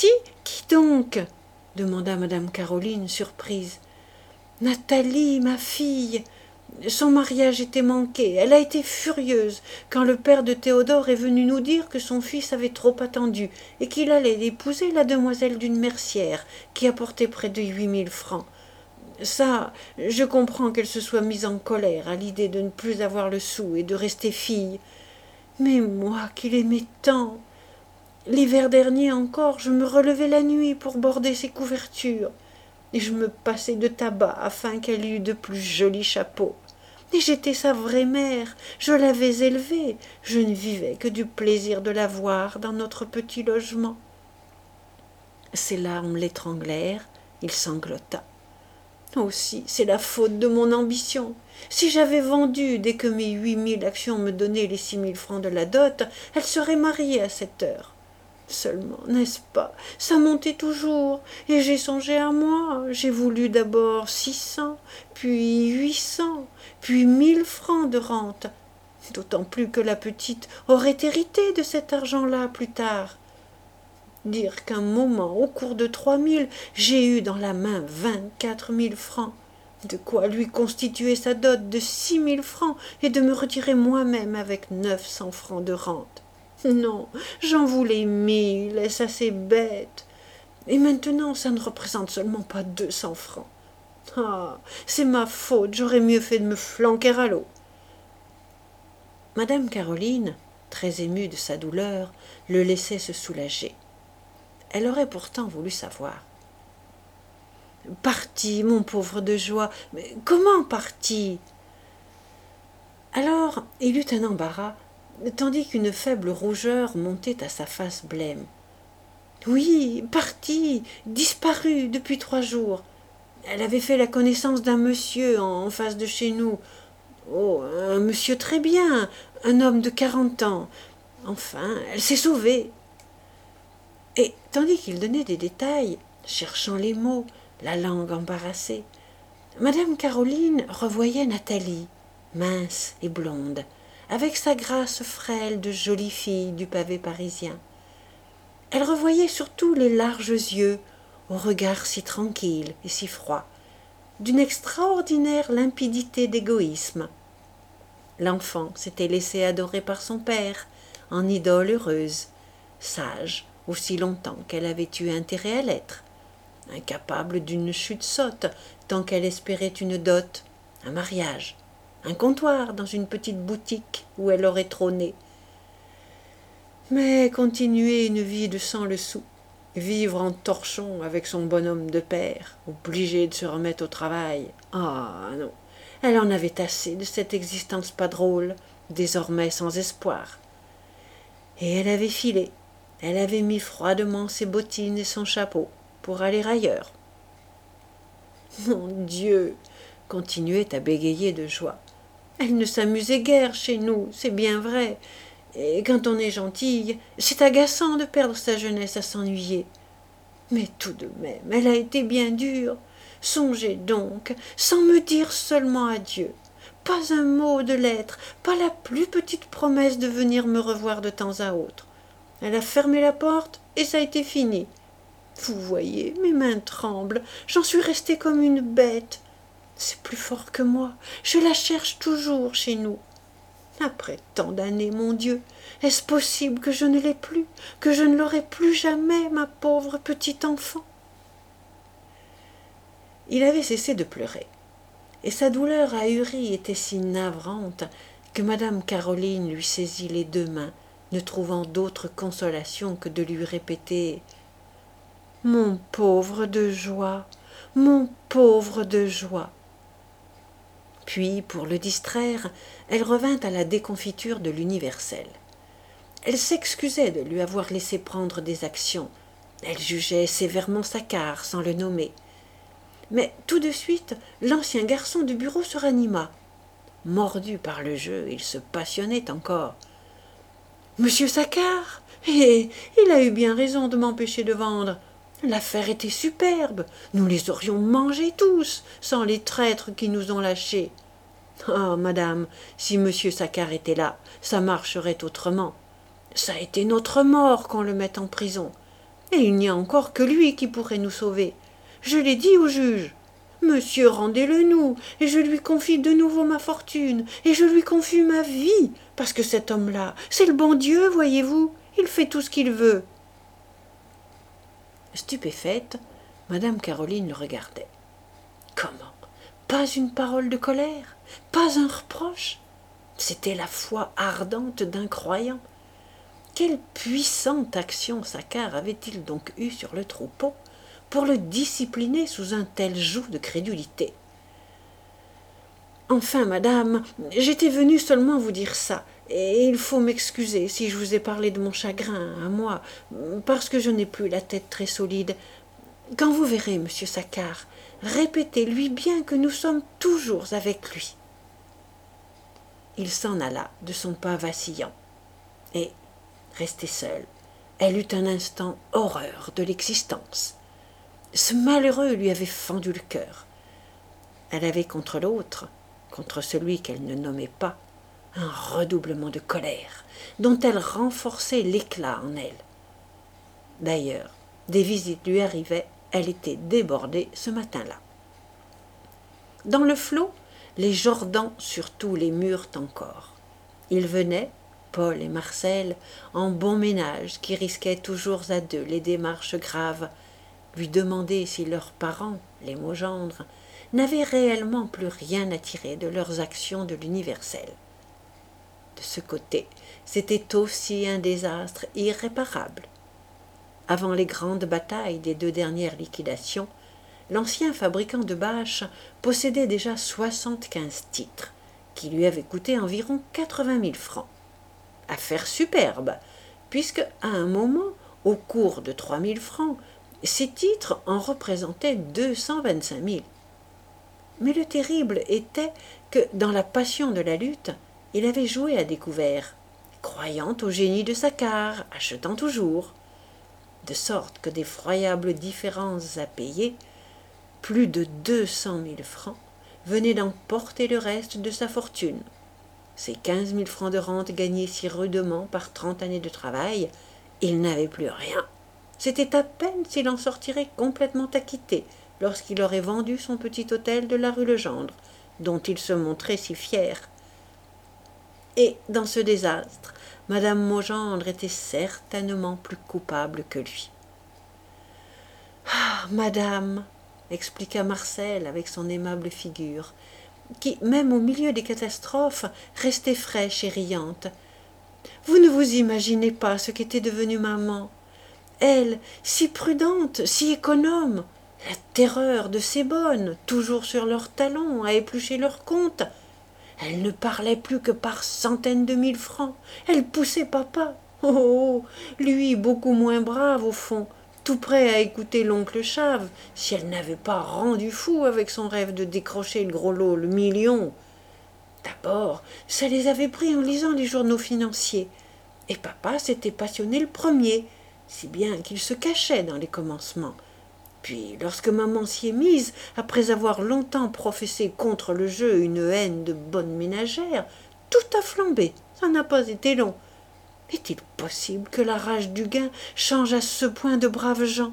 Qui donc ?» demanda madame Caroline, surprise. « Nathalie, ma fille. Son mariage était manqué. Elle a été furieuse quand le père de Théodore est venu nous dire que son fils avait trop attendu et qu'il allait épouser la demoiselle d'une mercière qui apportait près de 8 000 francs. Ça, je comprends qu'elle se soit mise en colère à l'idée de ne plus avoir le sou et de rester fille. Mais moi qui l'aimais tant, l'hiver dernier encore, je me relevais la nuit pour border ses couvertures, et je me passais de tabac afin qu'elle eût de plus jolis chapeaux. Et j'étais sa vraie mère, je l'avais élevée, je ne vivais que du plaisir de la voir dans notre petit logement. » Ses larmes l'étranglèrent, il sanglota. « Aussi, c'est la faute de mon ambition. Si j'avais vendu dès que mes 8 000 actions me donnaient les 6 000 francs de la dot, elle serait mariée à cette heure. Seulement, n'est-ce pas, ça montait toujours, et j'ai songé à moi. J'ai voulu d'abord 600, puis 800, puis 1 000 francs de rente, d'autant plus que la petite aurait hérité de cet argent-là plus tard. Dire qu'un moment, au cours de 3 000, j'ai eu dans la main 24 000 francs, de quoi lui constituer sa dot de 6 000 francs et de me retirer moi-même avec 900 francs de rente. Non, j'en voulais 1 000, est-ce assez bête? Et maintenant, ça ne représente seulement pas 200 francs. Ah, c'est ma faute, j'aurais mieux fait de me flanquer à l'eau. Madame Caroline, très émue de sa douleur, le laissait se soulager. Elle aurait pourtant voulu savoir. « Parti, mon pauvre de joie, mais comment parti ?» Alors il eut un embarras, tandis qu'une faible rougeur montait à sa face blême. « Oui, parti, disparu depuis 3 jours. Elle avait fait la connaissance d'un monsieur en face de chez nous. Oh, un monsieur très bien, un homme de 40 ans. Enfin, elle s'est sauvée. » Et tandis qu'il donnait des détails, cherchant les mots, la langue embarrassée, Madame Caroline revoyait Nathalie, mince et blonde, avec sa grâce frêle de jolie fille du pavé parisien. Elle revoyait surtout les larges yeux, au regard si tranquille et si froid, d'une extraordinaire limpidité d'égoïsme. L'enfant s'était laissé adorer par son père, en idole heureuse, sage aussi longtemps qu'elle avait eu intérêt à l'être, incapable d'une chute sotte tant qu'elle espérait une dot, un mariage, un comptoir dans une petite boutique où elle aurait trôné. Mais continuer une vie de sans le sou, vivre en torchon avec son bonhomme de père, obligé de se remettre au travail, ah non, elle en avait assez de cette existence pas drôle, désormais sans espoir. Et elle avait filé, elle avait mis froidement ses bottines et son chapeau pour aller ailleurs. Mon Dieu, continuait à bégayer de joie. Elle ne s'amusait guère chez nous, c'est bien vrai. Et quand on est gentille, c'est agaçant de perdre sa jeunesse à s'ennuyer. Mais tout de même, elle a été bien dure. Songez donc, sans me dire seulement adieu. Pas un mot de lettre, pas la plus petite promesse de venir me revoir de temps à autre. Elle a fermé la porte et ça a été fini. Vous voyez, mes mains tremblent, j'en suis restée comme une bête. C'est plus fort que moi, je la cherche toujours chez nous. Après tant d'années, mon Dieu, est-ce possible que je ne l'ai plus, que je ne l'aurai plus jamais, ma pauvre petite enfant ?» Il avait cessé de pleurer, et sa douleur ahurie était si navrante que madame Caroline lui saisit les 2 mains, ne trouvant d'autre consolation que de lui répéter « Mon pauvre de joie, mon pauvre de joie !» Puis, pour le distraire, elle revint à la déconfiture de l'universel. Elle s'excusait de lui avoir laissé prendre des actions. Elle jugeait sévèrement Saccard, sans le nommer. Mais tout de suite, l'ancien garçon du bureau se ranima. Mordu par le jeu, il se passionnait encore. « Monsieur Saccard, il a eu bien raison de m'empêcher de vendre. L'affaire était superbe, nous les aurions mangés tous, sans les traîtres qui nous ont lâchés. Ah, madame, si monsieur Saccard était là, ça marcherait autrement. Ça a été notre mort qu'on le mette en prison. Et il n'y a encore que lui qui pourrait nous sauver. Je l'ai dit au juge. Monsieur, rendez-le nous, et je lui confie de nouveau ma fortune, et je lui confie ma vie, parce que cet homme-là, c'est le bon Dieu, voyez-vous, il fait tout ce qu'il veut. » Stupéfaite, madame Caroline le regardait. Comment? Pas une parole de colère, pas un reproche. C'était la foi ardente d'un croyant. Quelle puissante action Saccard avait-il donc eue sur le troupeau pour le discipliner sous un tel joug de crédulité? Enfin, madame, j'étais venue seulement vous dire ça, et il faut m'excuser si je vous ai parlé de mon chagrin, à moi, parce que je n'ai plus la tête très solide. Quand vous verrez monsieur Saccard, répétez-lui bien que nous sommes toujours avec lui. » Il s'en alla de son pas vacillant, et, restée seule, elle eut un instant horreur de l'existence. Ce malheureux lui avait fendu le cœur. Elle avait contre l'autre, contre celui qu'elle ne nommait pas, un redoublement de colère, dont elle renforçait l'éclat en elle. D'ailleurs, des visites lui arrivaient, elle était débordée ce matin-là. Dans le flot, les Jordans surtout les murent encore. Ils venaient, Paul et Marcel, en bon ménage qui risquaient toujours à 2 les démarches graves, lui demander si leurs parents, les Maugendre, n'avaient réellement plus rien à tirer de leurs actions de l'universel. De ce côté, C'était aussi un désastre irréparable. Avant les grandes batailles des 2 dernières liquidations, l'ancien fabricant de bâches possédait déjà 75 titres, qui lui avaient coûté environ 80 000 francs. Affaire superbe, puisque, à un moment, au cours de 3 000 francs, ces titres en représentaient 225 000. Mais le terrible était que, dans la passion de la lutte, il avait joué à découvert, croyant au génie de Saccard, achetant toujours, de sorte que d'effroyables différences à payer, plus de 200 000 francs, venaient d'emporter le reste de sa fortune. Ces 15 000 francs de rente gagnés si rudement par 30 années de travail, il n'avait plus rien. C'était à peine s'il en sortirait complètement acquitté lorsqu'il aurait vendu son petit hôtel de la rue Legendre, dont il se montrait si fier. Et dans ce désastre, madame Maugendre était certainement plus coupable que lui. « Ah, madame !» expliqua Marcel avec son aimable figure, qui, même au milieu des catastrophes, restait fraîche et riante. « Vous ne vous imaginez pas ce qu'était devenue maman. Elle, si prudente, si économe, la terreur de ces bonnes, toujours sur leurs talons, à éplucher leurs comptes. Elle ne parlait plus que par centaines de mille francs. Elle poussait papa. Oh, lui, beaucoup moins brave au fond, tout prêt à écouter l'oncle Chave, si elle n'avait pas rendu fou avec son rêve de décrocher le gros lot, le million. D'abord, ça les avait pris en lisant les journaux financiers. Et papa s'était passionné le premier, si bien qu'il se cachait dans les commencements. Puis, lorsque maman s'y est mise, après avoir longtemps professé contre le jeu une haine de bonne ménagère, tout a flambé, ça n'a pas été long. Est-il possible que la rage du gain change à ce point de braves gens?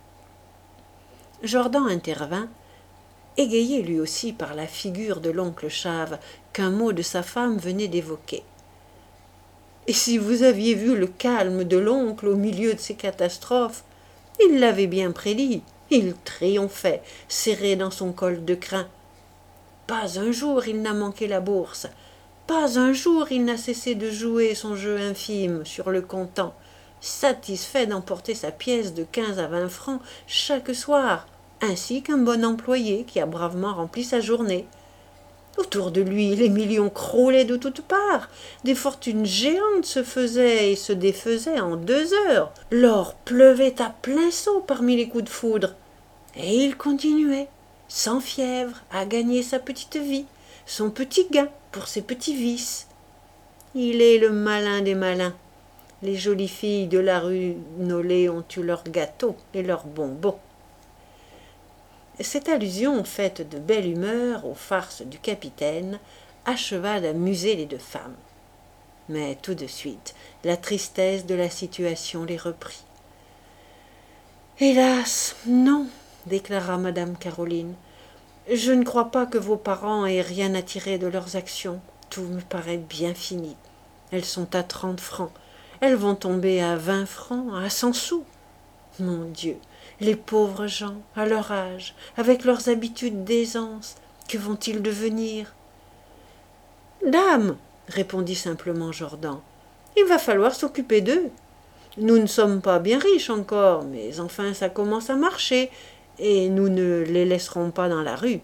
Jordan intervint, égayé lui aussi par la figure de l'oncle Chave qu'un mot de sa femme venait d'évoquer. Et si vous aviez vu le calme de l'oncle au milieu de ces catastrophes, il l'avait bien prédit, il triomphait, serré dans son col de crin. Pas un jour il n'a manqué la bourse, pas un jour il n'a cessé de jouer son jeu infime sur le comptant, satisfait d'emporter sa pièce de 15 à 20 francs chaque soir, ainsi qu'un bon employé qui a bravement rempli sa journée. Autour de lui, les millions croulaient de toutes parts, des fortunes géantes se faisaient et se défaisaient en 2 heures, l'or pleuvait à plein seau parmi les coups de foudre, et il continuait, sans fièvre, à gagner sa petite vie, son petit gain pour ses petits vices. Il est le malin des malins. Les jolies filles de la rue Nollet ont eu leurs gâteaux et leurs bonbons. Cette allusion, faite de belle humeur aux farces du capitaine, acheva d'amuser les 2 femmes. Mais tout de suite, la tristesse de la situation les reprit. « Hélas, non !» déclara madame Caroline. « Je ne crois pas que vos parents aient rien à tirer de leurs actions. Tout me paraît bien fini. Elles sont à 30 francs. Elles vont tomber à 20 francs, à 100 sous. Mon Dieu, les pauvres gens, à leur âge, avec leurs habitudes d'aisance, que vont-ils devenir ?»« Dame, répondit simplement Jordan, il va falloir s'occuper d'eux. Nous ne sommes pas bien riches encore, mais enfin ça commence à marcher, et nous ne les laisserons pas dans la rue. »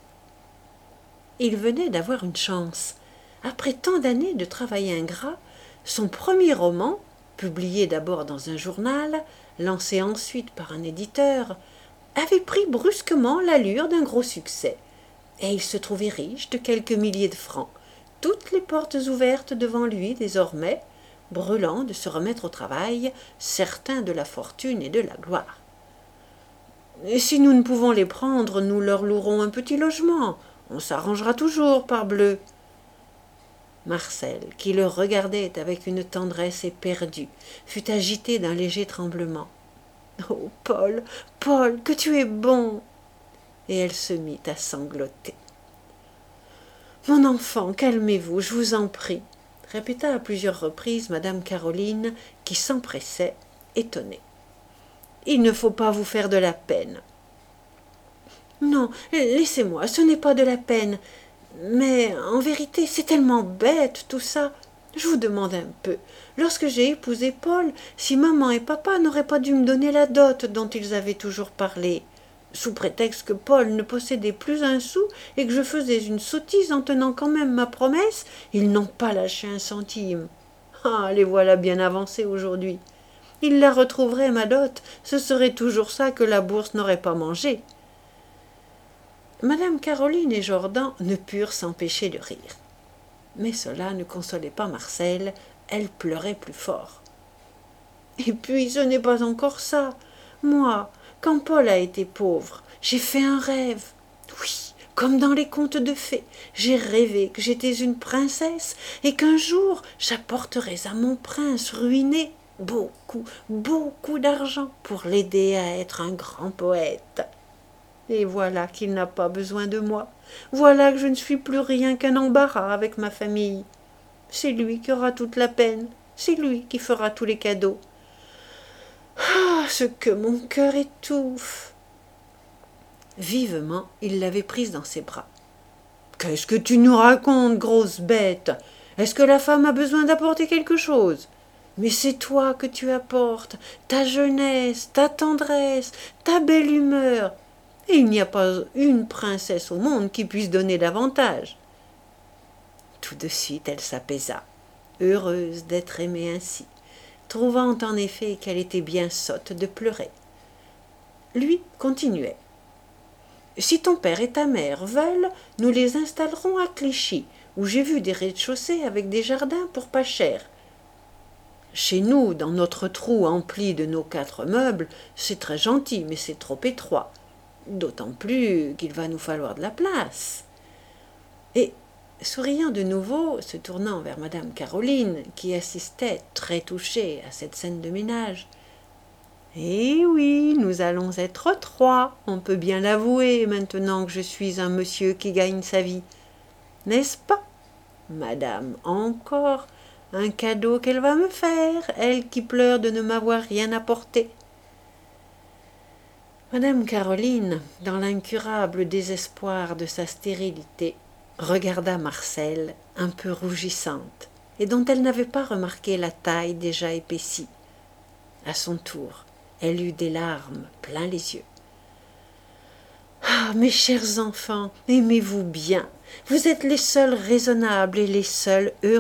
Il venait d'avoir une chance. Après tant d'années de travail ingrat, son premier roman, publié d'abord dans un journal, lancé ensuite par un éditeur, avait pris brusquement l'allure d'un gros succès, et il se trouvait riche de quelques milliers de francs, toutes les portes ouvertes devant lui désormais, brûlant de se remettre au travail, certain de la fortune et de la gloire. « Et si nous ne pouvons les prendre, nous leur louerons un petit logement, on s'arrangera toujours, parbleu !» Marcel, qui le regardait avec une tendresse éperdue, fut agité d'un léger tremblement. « Oh, Paul, Paul, que tu es bon !» Et elle se mit à sangloter. « Mon enfant, calmez-vous, je vous en prie !» répéta à plusieurs reprises madame Caroline, qui s'empressait, étonnée. « Il ne faut pas vous faire de la peine. »« Non, laissez-moi, ce n'est pas de la peine. Mais en vérité, c'est tellement bête tout ça. Je vous demande un peu, lorsque j'ai épousé Paul, si maman et papa n'auraient pas dû me donner la dot dont ils avaient toujours parlé, sous prétexte que Paul ne possédait plus un sou et que je faisais une sottise en tenant quand même ma promesse, ils n'ont pas lâché un centime. Ah, les voilà bien avancés aujourd'hui. Ils la retrouveraient, ma dot, ce serait toujours ça que la bourse n'aurait pas mangé. Madame Caroline et Jordan ne purent s'empêcher de rire. Mais cela ne consolait pas Marcel, elle pleurait plus fort. Et puis ce n'est pas encore ça. Moi, quand Paul a été pauvre, j'ai fait un rêve. Oui, comme dans les contes de fées, j'ai rêvé que j'étais une princesse et qu'un jour j'apporterais à mon prince ruiné beaucoup, beaucoup d'argent pour l'aider à être un grand poète. Et voilà qu'il n'a pas besoin de moi. Voilà que je ne suis plus rien qu'un embarras avec ma famille. C'est lui qui aura toute la peine. C'est lui qui fera tous les cadeaux. Ah, ce que mon cœur étouffe. Vivement, il l'avait prise dans ses bras. Qu'est-ce que tu nous racontes, grosse bête? Est-ce que la femme a besoin d'apporter quelque chose? Mais c'est toi que tu apportes, ta jeunesse, ta tendresse, ta belle humeur. Et il n'y a pas une princesse au monde qui puisse donner davantage. Tout de suite, elle s'apaisa, heureuse d'être aimée ainsi, trouvant en effet qu'elle était bien sotte de pleurer. Lui continuait. Si ton père et ta mère veulent, nous les installerons à Clichy, où j'ai vu des rez-de-chaussée avec des jardins pour pas cher. Chez nous, dans notre trou empli de nos 4 meubles, c'est très gentil, mais c'est trop étroit. D'autant plus qu'il va nous falloir de la place. Et, souriant de nouveau, se tournant vers madame Caroline, qui assistait très touchée à cette scène de ménage. « Eh oui, nous allons être 3, on peut bien l'avouer, maintenant que je suis un monsieur qui gagne sa vie. N'est-ce pas, madame, encore un cadeau qu'elle va me faire, elle qui pleure de ne m'avoir rien apporté. » Madame Caroline, dans l'incurable désespoir de sa stérilité, regarda Marcel, un peu rougissante, et dont elle n'avait pas remarqué la taille déjà épaissie. À son tour, elle eut des larmes plein les yeux. « Ah, mes chers enfants, aimez-vous bien. Vous êtes les seuls raisonnables et les seuls heureux. »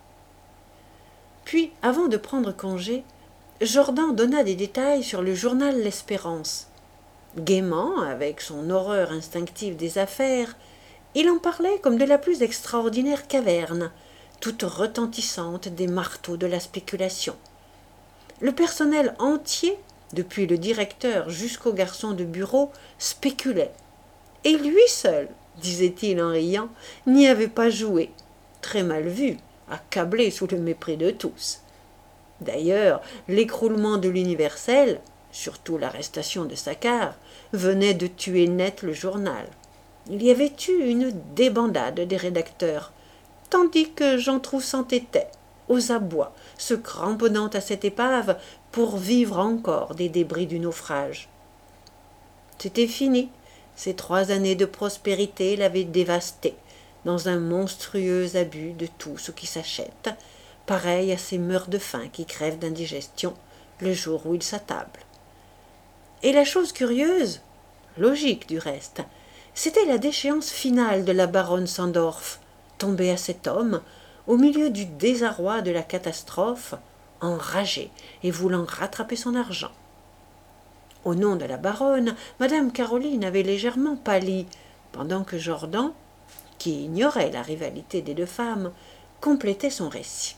Puis, avant de prendre congé, Jordan donna des détails sur le journal L'Espérance. Gaiement, avec son horreur instinctive des affaires, il en parlait comme de la plus extraordinaire caverne, toute retentissante des marteaux de la spéculation. Le personnel entier, depuis le directeur jusqu'au garçon de bureau, spéculait. Et lui seul, disait-il en riant, n'y avait pas joué. Très mal vu, accablé sous le mépris de tous. D'ailleurs, l'écroulement de l'Universel, surtout l'arrestation de Saccard, venait de tuer net le journal. Il y avait eu une débandade des rédacteurs, tandis que Jean Trou s'entêtait, aux abois, se cramponnant à cette épave pour vivre encore des débris du naufrage. C'était fini. Ces 3 années de prospérité l'avaient dévasté, dans un monstrueux abus de tout ce qui s'achète, pareil à ces meurt-de-faim qui crèvent d'indigestion le jour où ils s'attablent. Et la chose curieuse, logique du reste, c'était la déchéance finale de la baronne Sandorf, tombée à cet homme, au milieu du désarroi de la catastrophe, enragée et voulant rattraper son argent. Au nom de la baronne, madame Caroline avait légèrement pâli, pendant que Jordan, qui ignorait la rivalité des 2 femmes, complétait son récit.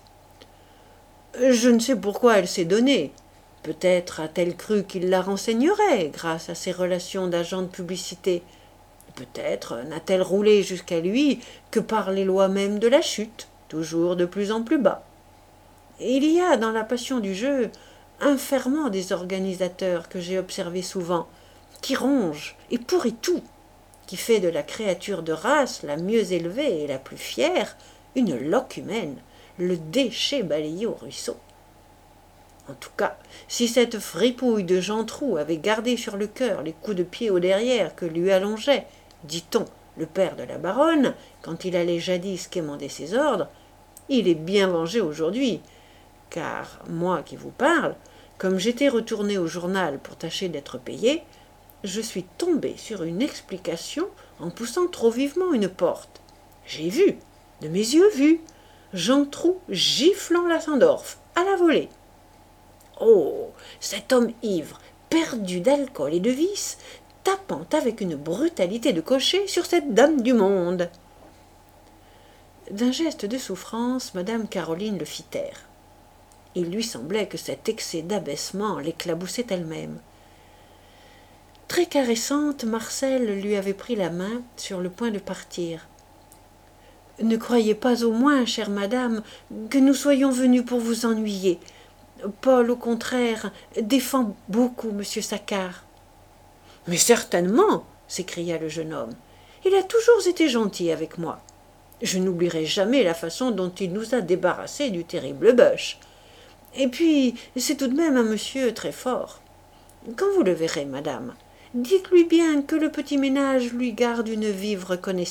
Je ne sais pourquoi elle s'est donnée. Peut-être a-t-elle cru qu'il la renseignerait grâce à ses relations d'agent de publicité. Peut-être n'a-t-elle roulé jusqu'à lui que par les lois mêmes de la chute, toujours de plus en plus bas. Et il y a dans la passion du jeu un ferment des organisateurs que j'ai observé souvent, qui ronge et pourrit tout, qui fait de la créature de race la mieux élevée et la plus fière une loque humaine, le déchet balayé au ruisseau. En tout cas, si cette fripouille de Jean Trou avait gardé sur le cœur les coups de pied au derrière que lui allongeait, dit-on, le père de la baronne, quand il allait jadis quémander ses ordres, Il est bien vengé aujourd'hui, car moi qui vous parle, comme j'étais retourné au journal pour tâcher d'être payé, je suis tombé sur une explication en poussant trop vivement une porte. J'ai vu, de mes yeux vus, Jean Trou giflant la Sandorf, à la volée. Oh, cet homme ivre, perdu d'alcool et de vice, tapant avec une brutalité de cocher sur cette dame du monde. D'un geste de souffrance, madame Caroline le fit taire. Il lui semblait que cet excès d'abaissement l'éclaboussait elle-même. Très caressante, Marcel lui avait pris la main sur le point de partir. « Ne croyez pas au moins, chère madame, que nous soyons venus pour vous ennuyer. Paul, au contraire, défend beaucoup monsieur Saccard. »« Mais certainement, s'écria le jeune homme, il a toujours été gentil avec moi. Je n'oublierai jamais la façon dont il nous a débarrassés du terrible Boche. Et puis, c'est tout de même un monsieur très fort. Quand vous le verrez, madame, dites-lui bien que le petit ménage lui garde une vive reconnaissance. »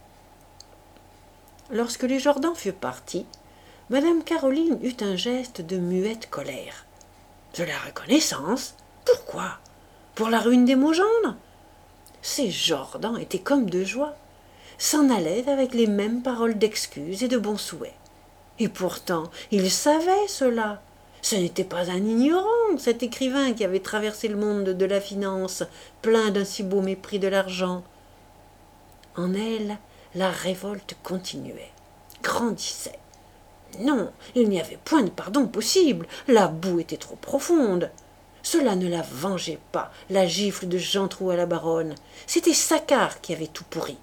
Lorsque les Jordan furent partis, madame Caroline eut un geste de muette colère. « De la reconnaissance? Pourquoi? Pour la ruine des Maugendres ?» Ces Jordan étaient comme de joie, s'en allaient avec les mêmes paroles d'excuses et de bons souhaits. Et pourtant, il savait cela. Ce n'était pas un ignorant, cet écrivain qui avait traversé le monde de la finance, plein d'un si beau mépris de l'argent. En elle, la révolte continuait, grandissait. Non, il n'y avait point de pardon possible, la boue était trop profonde. Cela ne la vengeait pas, la gifle de Jean Trou à la baronne. C'était Saccard qui avait tout pourri.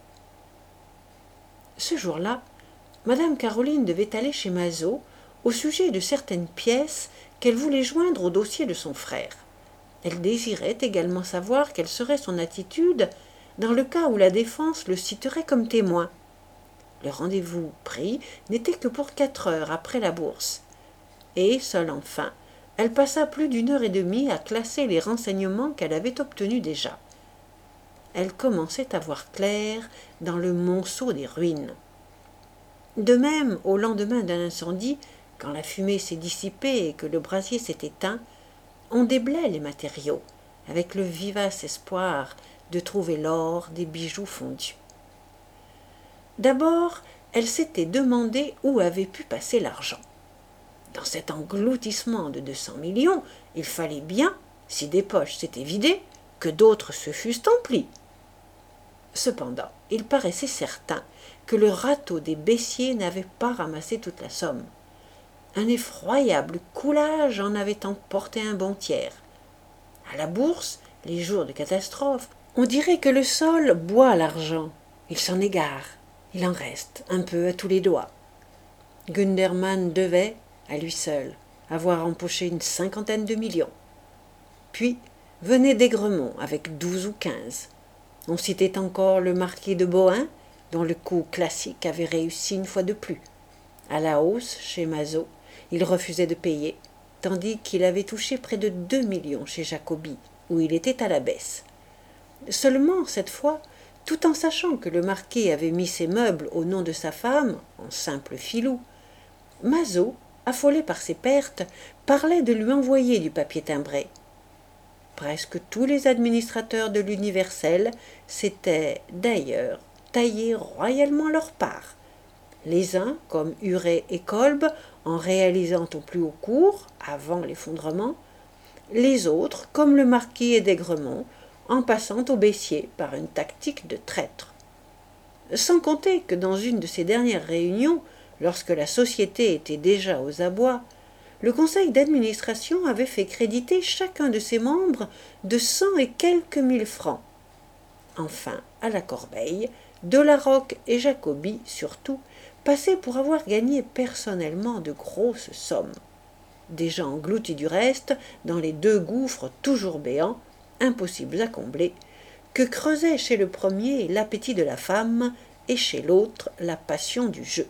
Ce jour-là, madame Caroline devait aller chez Mazot au sujet de certaines pièces qu'elle voulait joindre au dossier de son frère. Elle désirait également savoir quelle serait son attitude dans le cas où la défense le citerait comme témoin. Le rendez-vous pris n'était que pour 4 heures après la bourse. Et, seule enfin, elle passa plus d'1 heure et demie à classer les renseignements qu'elle avait obtenus déjà. Elle commençait à voir clair dans le monceau des ruines. De même, au lendemain d'un incendie, quand la fumée s'est dissipée et que le brasier s'est éteint, on déblait les matériaux, avec le vivace espoir de trouver l'or des bijoux fondus. D'abord, elle s'était demandé où avait pu passer l'argent. Dans cet engloutissement de 200 millions, il fallait bien, si des poches s'étaient vidées, que d'autres se fussent emplies. Cependant, il paraissait certain que le râteau des baissiers n'avait pas ramassé toute la somme. Un effroyable coulage en avait emporté un bon tiers. À la bourse, les jours de catastrophe, on dirait que le sol boit l'argent. Il s'en égare. Il en reste un peu à tous les doigts. Gundermann devait, à lui seul, avoir empoché une 50aine de millions. Puis venait d'Aigremont avec 12 ou 15. On citait encore le marquis de Bohain, dont le coup classique avait réussi une fois de plus. À la hausse, chez Mazot, il refusait de payer, tandis qu'il avait touché près de 2 millions chez Jacobi, où il était à la baisse. Seulement, cette fois, tout en sachant que le marquis avait mis ses meubles au nom de sa femme, en simple filou, Mazot, affolé par ses pertes, parlait de lui envoyer du papier timbré. Presque tous les administrateurs de l'Universel s'étaient, d'ailleurs, taillé royalement leur part. Les uns, comme Huret et Kolb, en réalisant au plus haut cours, avant l'effondrement, les autres, comme le marquis et d'Aigremont, en passant au baissier par une tactique de traître. Sans compter que dans une de ces dernières réunions, lorsque la société était déjà aux abois, le conseil d'administration avait fait créditer chacun de ses membres de 100 et quelques mille francs. Enfin, à la corbeille, Delarocque et Jacobi, surtout, passaient pour avoir gagné personnellement de grosses sommes. Déjà engloutis du reste dans les 2 gouffres toujours béants, impossibles à combler, que creusaient chez le premier l'appétit de la femme et chez l'autre la passion du jeu.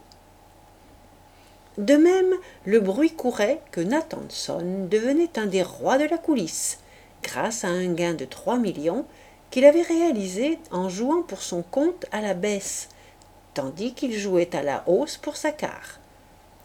De même, le bruit courait que Nathanson devenait un des rois de la coulisse, grâce à un gain de 3 millions qu'il avait réalisé en jouant pour son compte à la baisse, tandis qu'il jouait à la hausse pour Saccard.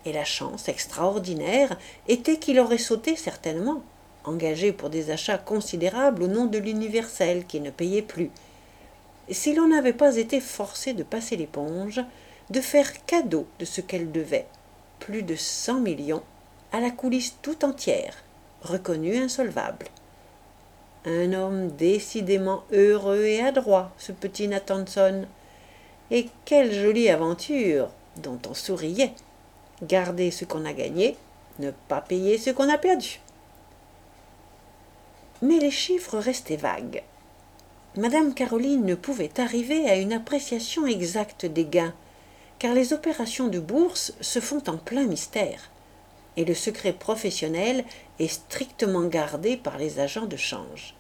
Et la chance extraordinaire était qu'il aurait sauté certainement, engagé pour des achats considérables au nom de l'universel qui ne payait plus, si l'on n'avait pas été forcé de passer l'éponge, de faire cadeau de ce qu'elle devait, plus de 100 millions, à la coulisse tout entière, reconnue insolvable. Un homme décidément heureux et adroit, ce petit Nathanson. Et quelle jolie aventure dont on souriait. Garder ce qu'on a gagné, ne pas payer ce qu'on a perdu. Mais les chiffres restaient vagues. Madame Caroline ne pouvait arriver à une appréciation exacte des gains, car les opérations de bourse se font en plein mystère, et le secret professionnel est strictement gardé par les agents de change.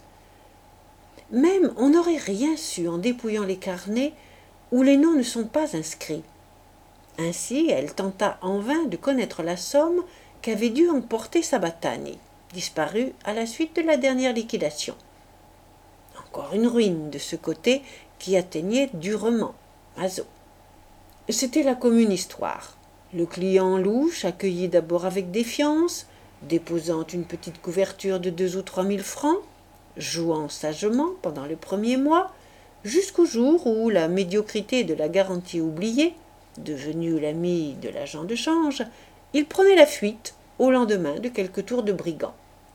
Même on n'aurait rien su en dépouillant les carnets où les noms ne sont pas inscrits. Ainsi, elle tenta en vain de connaître la somme qu'avait dû emporter Sabatani, disparue à la suite de la dernière liquidation. Encore une ruine de ce côté qui atteignait durement Mazo. C'était la commune histoire. Le client louche, accueilli d'abord avec défiance, déposant une petite couverture de 2 ou 3 000 francs, jouant sagement pendant le premier mois, jusqu'au jour où la médiocrité de la garantie oubliée, devenu l'ami de l'agent de change, il prenait la fuite au lendemain de quelques tours de brigand.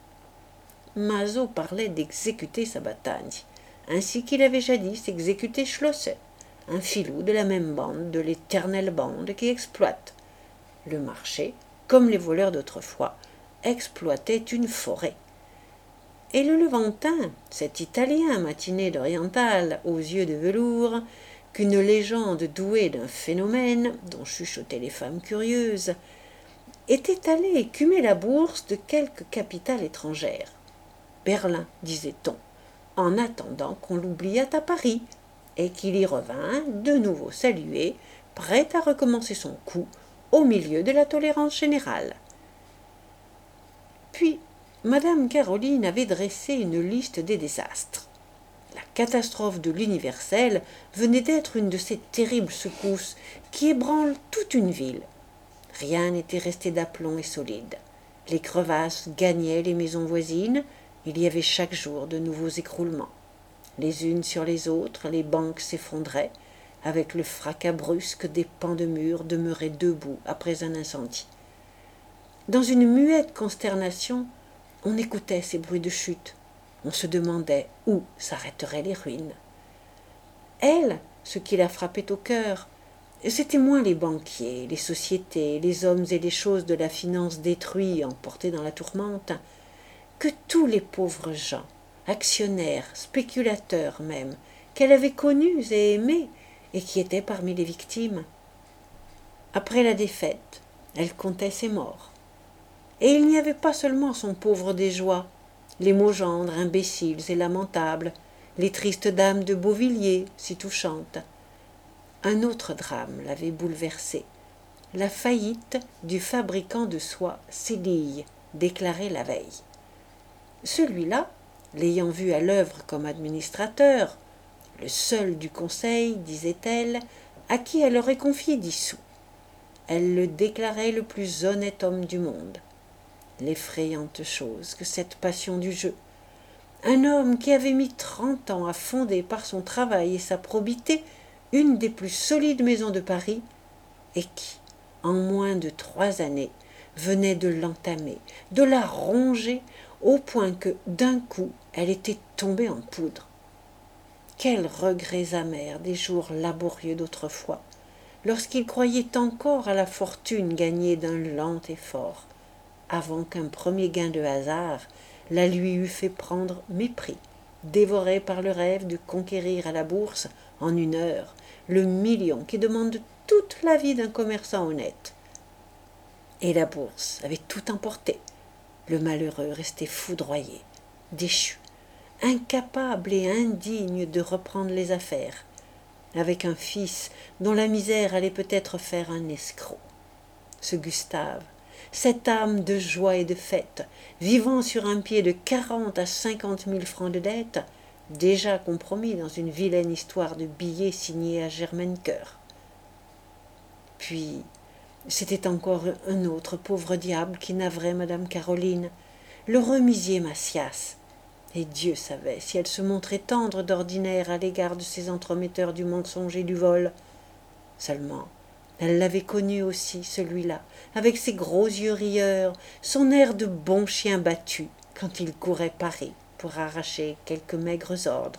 Mazo parlait d'exécuter Sabatani, ainsi qu'il avait jadis exécuté Schlosser, un filou de la même bande, de l'éternelle bande qui exploite. Le marché, comme les voleurs d'autrefois, exploitait une forêt. Et le Levantin, cet Italien matiné d'oriental aux yeux de velours, qu'une légende douée d'un phénomène dont chuchotaient les femmes curieuses, était allé écumer la bourse de quelque capitale étrangère. Berlin, disait-on, en attendant qu'on l'oubliât à Paris, et qu'il y revint, de nouveau salué, prêt à recommencer son coup au milieu de la tolérance générale. Puis, Madame Caroline avait dressé une liste des désastres. La catastrophe de l'universel venait d'être une de ces terribles secousses qui ébranlent toute une ville. Rien n'était resté d'aplomb et solide. Les crevasses gagnaient les maisons voisines, il y avait chaque jour de nouveaux écroulements. Les unes sur les autres, les banques s'effondraient, avec le fracas brusque des pans de murs demeurés debout après un incendie. Dans une muette consternation, on écoutait ces bruits de chute. On se demandait où s'arrêteraient les ruines. Elle, ce qui la frappait au cœur, c'était moins les banquiers, les sociétés, les hommes et les choses de la finance détruits, emportés dans la tourmente, que tous les pauvres gens, actionnaires, spéculateurs même, qu'elle avait connus et aimés, et qui étaient parmi les victimes. Après la défaite, elle comptait ses morts. Et il n'y avait pas seulement son pauvre Desjoie, les Maugendre imbéciles et lamentables, les tristes dames de Beauvilliers, si touchantes. Un autre drame l'avait bouleversée, la faillite du fabricant de soie Sédille, déclarée la veille. Celui-là, l'ayant vu à l'œuvre comme administrateur, le seul du conseil, disait-elle, à qui elle aurait confié 10 sous. Elle le déclarait le plus honnête homme du monde. L'effrayante chose que cette passion du jeu. Un homme qui avait mis 30 ans à fonder par son travail et sa probité une des plus solides maisons de Paris, et qui, en moins de 3 années, venait de l'entamer, de la ronger, au point que, d'un coup, elle était tombée en poudre. Quels regrets amers des jours laborieux d'autrefois, lorsqu'il croyait encore à la fortune gagnée d'un lent effort, avant qu'un premier gain de hasard la lui eût fait prendre mépris, dévoré par le rêve de conquérir à la bourse, en 1 heure, le million qui demande toute la vie d'un commerçant honnête. Et la bourse avait tout emporté. Le malheureux restait foudroyé, déchu, incapable et indigne de reprendre les affaires, avec un fils dont la misère allait peut-être faire un escroc. Ce Gustave, cette âme de joie et de fête, vivant sur un pied de 40 à 50 000 francs de dette, déjà compromis dans une vilaine histoire de billets signés à Germaine-Cœur. Puis, C'était encore un autre pauvre diable qui navrait madame Caroline, le remisier Macias. Et Dieu savait si elle se montrait tendre d'ordinaire à l'égard de ces entremetteurs du mensonge et du vol. Seulement, elle l'avait connu aussi, celui-là, avec ses gros yeux rieurs, son air de bon chien battu, quand il courait Paris pour arracher quelques maigres ordres.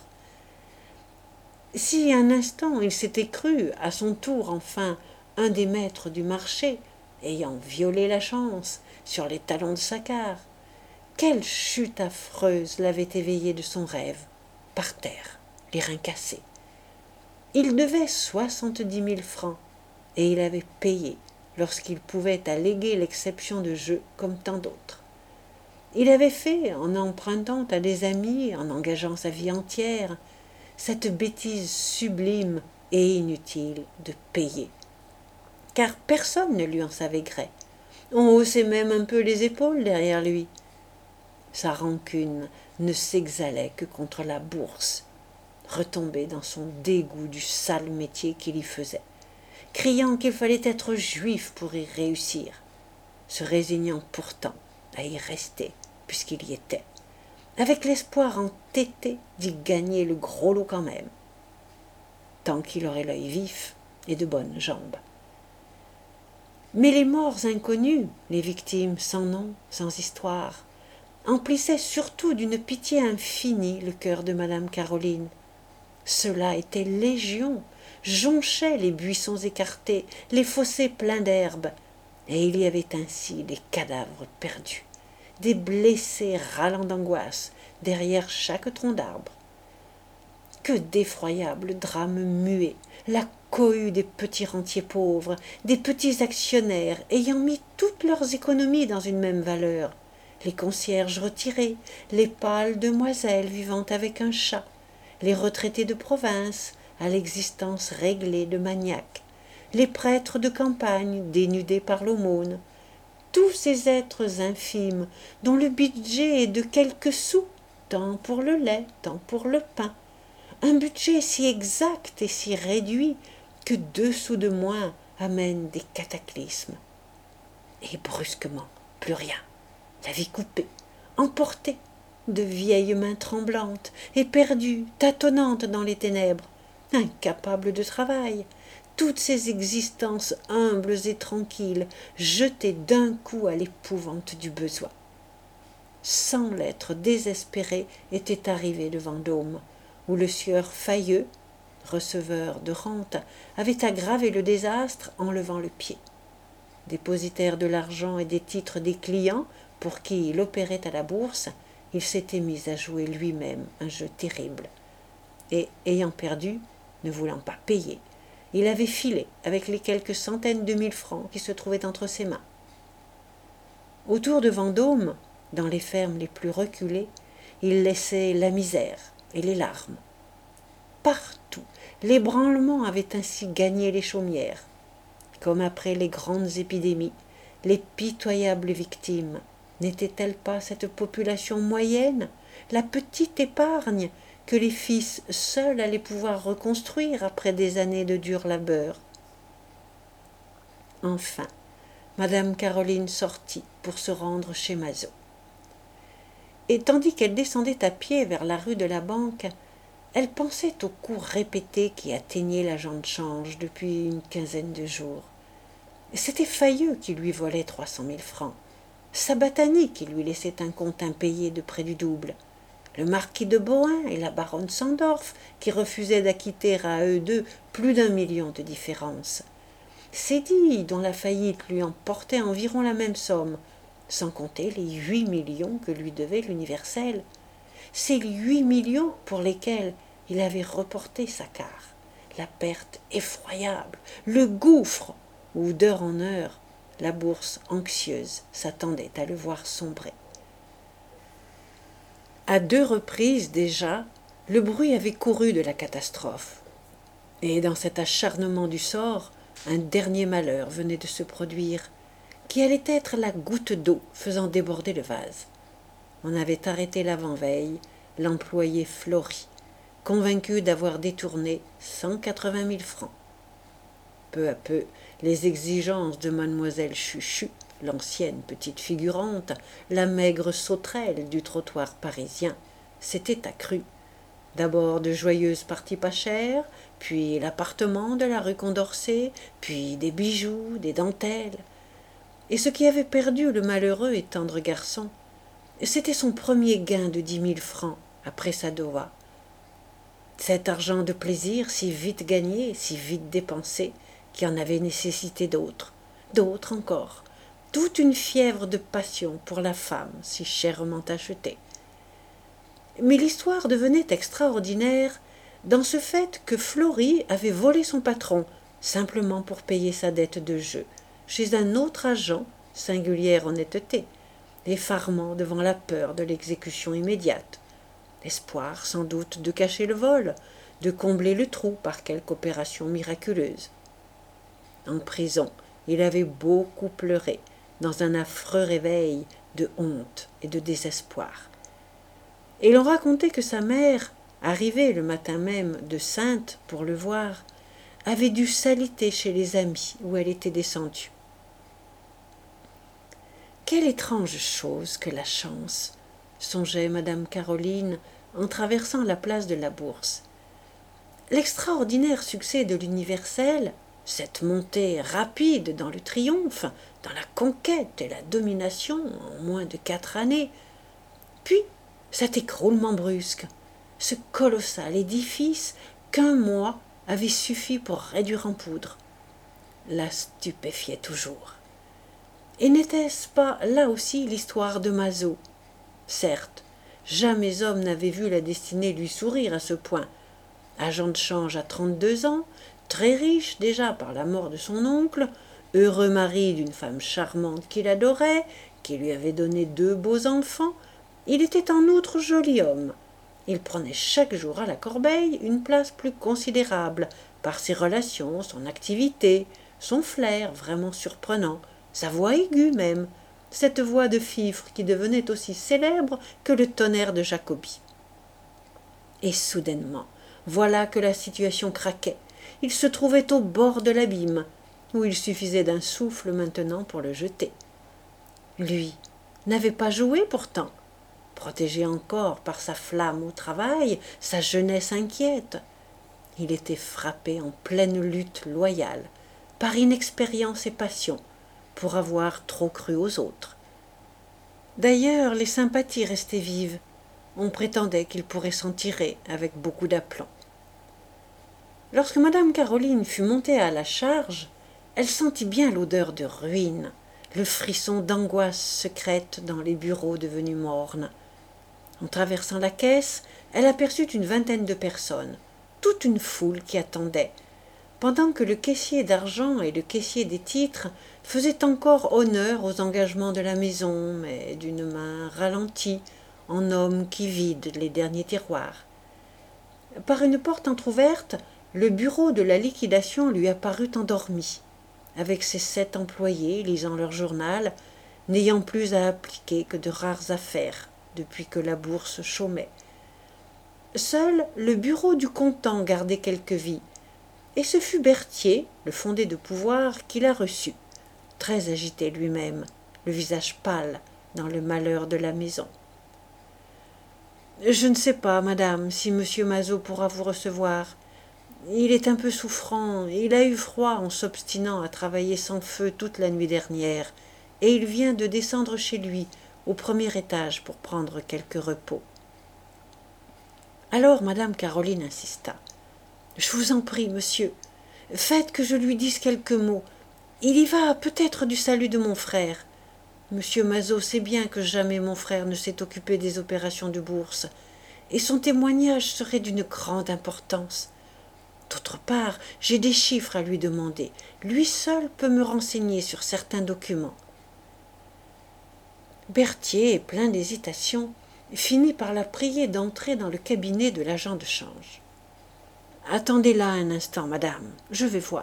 Si un instant il s'était cru, à son tour enfin, un des maîtres du marché, ayant violé la chance sur les talons de sa carre, quelle chute affreuse l'avait éveillé de son rêve, par terre, les reins cassés. Il devait 70 000 francs, et il avait payé lorsqu'il pouvait alléguer l'exception de jeu comme tant d'autres. Il avait fait, en empruntant à des amis, en engageant sa vie entière, cette bêtise sublime et inutile de payer. Car personne ne lui en savait gré. On haussait même un peu les épaules derrière lui. Sa rancune ne s'exhalait que contre la bourse, retombé dans son dégoût du sale métier qu'il y faisait, criant qu'il fallait être juif pour y réussir, se résignant pourtant à y rester, puisqu'il y était, avec l'espoir entêté d'y gagner le gros lot quand même, tant qu'il aurait l'œil vif et de bonnes jambes. Mais les morts inconnus, les victimes sans nom, sans histoire, emplissaient surtout d'une pitié infinie le cœur de madame Caroline. Cela était légion, jonchait les buissons écartés, les fossés pleins d'herbe, et il y avait ainsi des cadavres perdus, des blessés râlant d'angoisse derrière chaque tronc d'arbre. Que d'effroyables drames muets, la cohue des petits rentiers pauvres, des petits actionnaires ayant mis toutes leurs économies dans une même valeur, les concierges retirés, les pâles demoiselles vivant avec un chat, les retraités de province à l'existence réglée de maniaques, les prêtres de campagne dénudés par l'aumône, tous ces êtres infimes dont le budget est de quelques sous, tant pour le lait, tant pour le pain, un budget si exact et si réduit que 2 sous de moins amènent des cataclysmes. Et brusquement, plus rien, la vie coupée, emportée, de vieilles mains tremblantes, éperdues, tâtonnantes dans les ténèbres, incapables de travail, toutes ces existences humbles et tranquilles, jetées d'un coup à l'épouvante du besoin. 100 lettres désespérées étaient arrivées de Vendôme, où le sieur Failleux, receveur de rente, avait aggravé le désastre en levant le pied. Dépositaire de l'argent et des titres des clients pour qui il opérait à la bourse, il s'était mis à jouer lui-même un jeu terrible. Et, ayant perdu, ne voulant pas payer, il avait filé avec les quelques centaines de mille francs qui se trouvaient entre ses mains. Autour de Vendôme, dans les fermes les plus reculées, il laissait la misère et les larmes. Partout, l'ébranlement avait ainsi gagné les chaumières. Comme après les grandes épidémies, les pitoyables victimes, n'était-elle pas cette population moyenne, la petite épargne, que les fils seuls allaient pouvoir reconstruire après des années de dur labeur? Enfin, madame Caroline sortit pour se rendre chez Mazot. Et tandis qu'elle descendait à pied vers la rue de la Banque, elle pensait aux coups répétés qui atteignaient l'agent de change depuis une quinzaine de jours. C'était Failleux qui lui volait 300 000 francs, Sabatani qui lui laissait un compte impayé de près du double, le marquis de Bohain et la baronne Sandorf qui refusaient d'acquitter à eux deux plus d'1 million de différence, Cédille dont la faillite lui emportait environ la même somme, sans compter les 8 millions que lui devait l'Universel, ces 8 millions pour lesquels il avait reporté sa quart, la perte effroyable, le gouffre où d'heure en heure la bourse anxieuse s'attendait à le voir sombrer. À 2 reprises déjà, le bruit avait couru de la catastrophe, et dans cet acharnement du sort, un dernier malheur venait de se produire, qui allait être la goutte d'eau faisant déborder le vase. On avait arrêté l'avant-veille l'employé Fleury, convaincu d'avoir détourné 180 000 francs. peu à peu, les exigences de mademoiselle Chuchu, l'ancienne petite figurante, la maigre sauterelle du trottoir parisien, s'étaient accrues. D'abord de joyeuses parties pas chères, puis l'appartement de la rue Condorcet, puis des bijoux, des dentelles. Et ce qui avait perdu le malheureux et tendre garçon, c'était son premier gain de 10 000 francs après sa Doha. Cet argent de plaisir si vite gagné, si vite dépensé, qui en avait nécessité d'autres, d'autres encore, toute une fièvre de passion pour la femme si chèrement achetée. Mais l'histoire devenait extraordinaire dans ce fait que Florry avait volé son patron, simplement pour payer sa dette de jeu, chez un autre agent, singulière honnêteté, effarement devant la peur de l'exécution immédiate. L'espoir, sans doute, de cacher le vol, de combler le trou par quelque opération miraculeuse. En prison, il avait beaucoup pleuré, dans un affreux réveil de honte et de désespoir. Et l'on racontait que sa mère, arrivée le matin même de Saintes pour le voir, avait dû s'aliter chez les amis où elle était descendue. Quelle étrange chose que la chance, songeait madame Caroline en traversant la place de la Bourse. L'extraordinaire succès de l'Universel, cette montée rapide dans le triomphe, dans la conquête et la domination en moins de 4 années, puis cet écroulement brusque, ce colossal édifice qu'un mois avait suffi pour réduire en poudre, la stupéfiait toujours. Et n'était-ce pas là aussi l'histoire de Mazo? Certes, jamais homme n'avait vu la destinée lui sourire à ce point. Agent de change à 32 ans, très riche déjà par la mort de son oncle, heureux mari d'une femme charmante qu'il adorait, qui lui avait donné 2 beaux enfants, il était en outre joli homme. Il prenait chaque jour à la corbeille une place plus considérable par ses relations, son activité, son flair vraiment surprenant, sa voix aiguë même, cette voix de fifre qui devenait aussi célèbre que le tonnerre de Jacobi. Et soudainement, voilà que la situation craquait. Il se trouvait au bord de l'abîme, où il suffisait d'un souffle maintenant pour le jeter. Lui n'avait pas joué pourtant, protégé encore par sa flamme au travail, sa jeunesse inquiète. Il était frappé en pleine lutte loyale, par inexpérience et passion, pour avoir trop cru aux autres. D'ailleurs, les sympathies restaient vives. On prétendait qu'il pourrait s'en tirer avec beaucoup d'aplomb. Lorsque madame Caroline fut montée à la charge, elle sentit bien l'odeur de ruine, le frisson d'angoisse secrète dans les bureaux devenus mornes. En traversant la caisse, elle aperçut une vingtaine de personnes, toute une foule qui attendait, pendant que le caissier d'argent et le caissier des titres faisaient encore honneur aux engagements de la maison, mais d'une main ralentie, en homme qui vide les derniers tiroirs. Par une porte entr'ouverte, le bureau de la liquidation lui apparut endormi, avec ses 7 employés lisant leur journal, n'ayant plus à appliquer que de rares affaires depuis que la bourse chômait. Seul le bureau du comptant gardait quelque vie, et ce fut Berthier, le fondé de pouvoir, qui la reçut, très agité lui-même, le visage pâle, dans le malheur de la maison. « Je ne sais pas, madame, si monsieur Mazo pourra vous recevoir. Il est un peu souffrant, et il a eu froid en s'obstinant à travailler sans feu toute la nuit dernière, et il vient de descendre chez lui, au premier étage, pour prendre quelque repos. » Alors madame Caroline insista. « Je vous en prie, monsieur, faites que je lui dise quelques mots. Il y va peut-être du salut de mon frère. Monsieur Mazo sait bien que jamais mon frère ne s'est occupé des opérations de bourse, et son témoignage serait d'une grande importance. D'autre part, j'ai des chiffres à lui demander. Lui seul peut me renseigner sur certains documents. » Berthier, plein d'hésitation, finit par la prier d'entrer dans le cabinet de l'agent de change. « Attendez là un instant, madame, je vais voir. »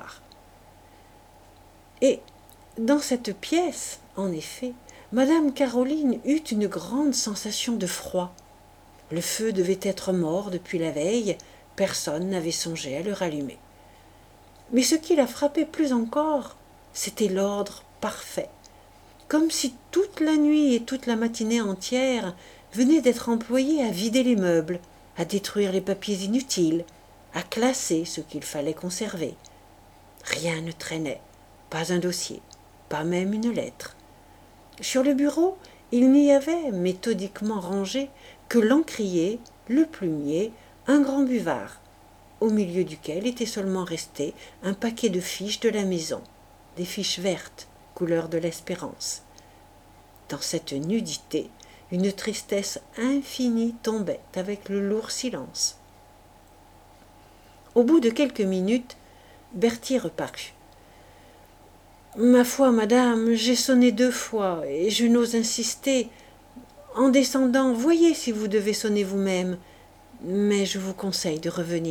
Et dans cette pièce, en effet, madame Caroline eut une grande sensation de froid. Le feu devait être mort depuis la veille, personne n'avait songé à le rallumer. Mais ce qui la frappait plus encore, c'était l'ordre parfait, comme si toute la nuit et toute la matinée entière venaient d'être employées à vider les meubles, à détruire les papiers inutiles, à classer ce qu'il fallait conserver. Rien ne traînait, pas un dossier, pas même une lettre. Sur le bureau, il n'y avait, méthodiquement rangé, que l'encrier, le plumier, un grand buvard, au milieu duquel était seulement resté un paquet de fiches de la maison, des fiches vertes, couleur de l'espérance. Dans cette nudité, une tristesse infinie tombait avec le lourd silence. Au bout de quelques minutes, Berthier reparut. « Ma foi, madame, j'ai sonné 2 fois, et je n'ose insister. En descendant, voyez si vous devez sonner vous-même, mais je vous conseille de revenir. »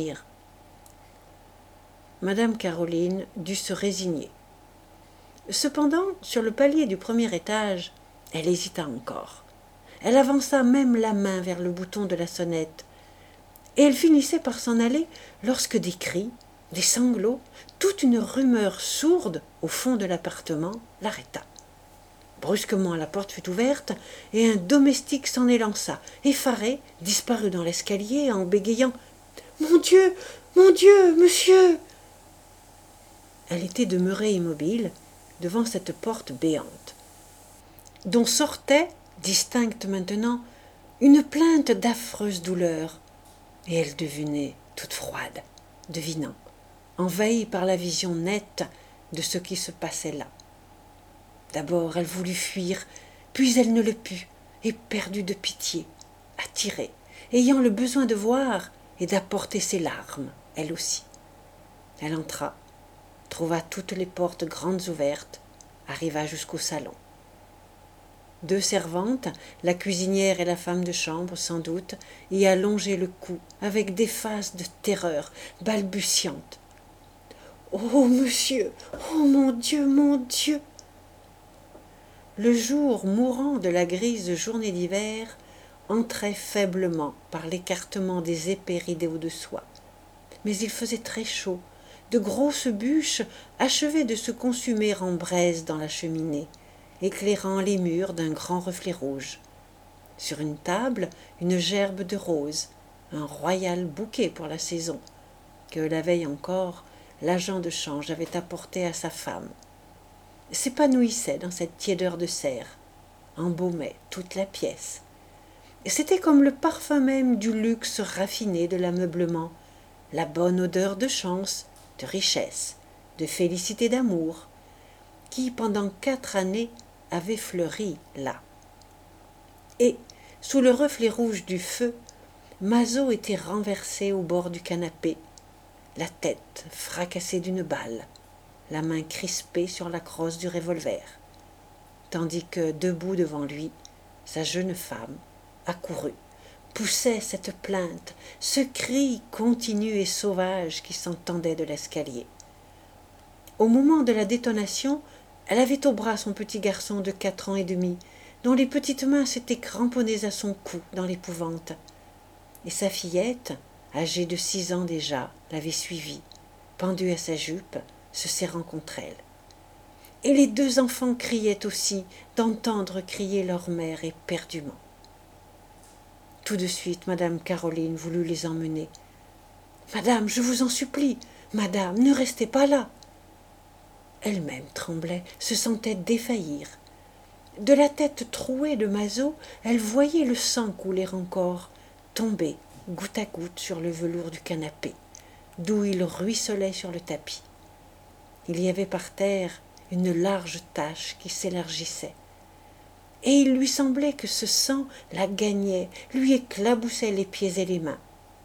Madame Caroline dut se résigner. Cependant, sur le palier du premier étage, elle hésita encore. Elle avança même la main vers le bouton de la sonnette, et elle finissait par s'en aller lorsque des cris, des sanglots, toute une rumeur sourde au fond de l'appartement l'arrêta. Brusquement la porte fut ouverte, et un domestique s'en élança, effaré, disparut dans l'escalier en bégayant « Mon Dieu, monsieur !» Elle était demeurée immobile devant cette porte béante, dont sortait, distincte maintenant, une plainte d'affreuse douleur, et elle devenait toute froide, devinant, envahie par la vision nette de ce qui se passait là. D'abord elle voulut fuir, puis elle ne le put, et perdue de pitié, attirée, ayant le besoin de voir et d'apporter ses larmes, elle aussi. Elle entra, trouva toutes les portes grandes ouvertes, arriva jusqu'au salon. 2 servantes, la cuisinière et la femme de chambre sans doute, y allongeaient le cou avec des faces de terreur balbutiantes. « Oh, monsieur! Oh, mon Dieu, mon Dieu !» Le jour mourant de la grise journée d'hiver entrait faiblement par l'écartement des épais rideaux de soie. Mais il faisait très chaud. De grosses bûches achevaient de se consumer en braise dans la cheminée, éclairant les murs d'un grand reflet rouge. Sur une table, une gerbe de roses, un royal bouquet pour la saison, que la veille encore, l'agent de change avait apporté à sa femme, s'épanouissait dans cette tiédeur de serre, embaumait toute la pièce. C'était comme le parfum même du luxe raffiné de l'ameublement, la bonne odeur de chance, de richesse, de félicité d'amour, qui pendant 4 années avait fleuri là. Et, sous le reflet rouge du feu, Mazo était renversé au bord du canapé, la tête fracassée d'une balle, la main crispée sur la crosse du revolver, tandis que, debout devant lui, sa jeune femme, accourue, poussait cette plainte, ce cri continu et sauvage qui s'entendait de l'escalier. Au moment de la détonation, elle avait au bras son petit garçon de 4 ans et demi, dont les petites mains s'étaient cramponnées à son cou dans l'épouvante. Et sa fillette, âgée de 6 ans déjà, l'avait suivie, pendue à sa jupe, se serrant contre elle. Et les 2 enfants criaient aussi, d'entendre crier leur mère éperdument. Tout de suite, madame Caroline voulut les emmener. « Madame, je vous en supplie, madame, ne restez pas là !» Elle-même tremblait, se sentait défaillir. De la tête trouée de Mazo, elle voyait le sang couler encore, tomber goutte à goutte sur le velours du canapé, d'où il ruisselait sur le tapis. Il y avait par terre une large tache qui s'élargissait, et il lui semblait que ce sang la gagnait, lui éclaboussait les pieds et les mains.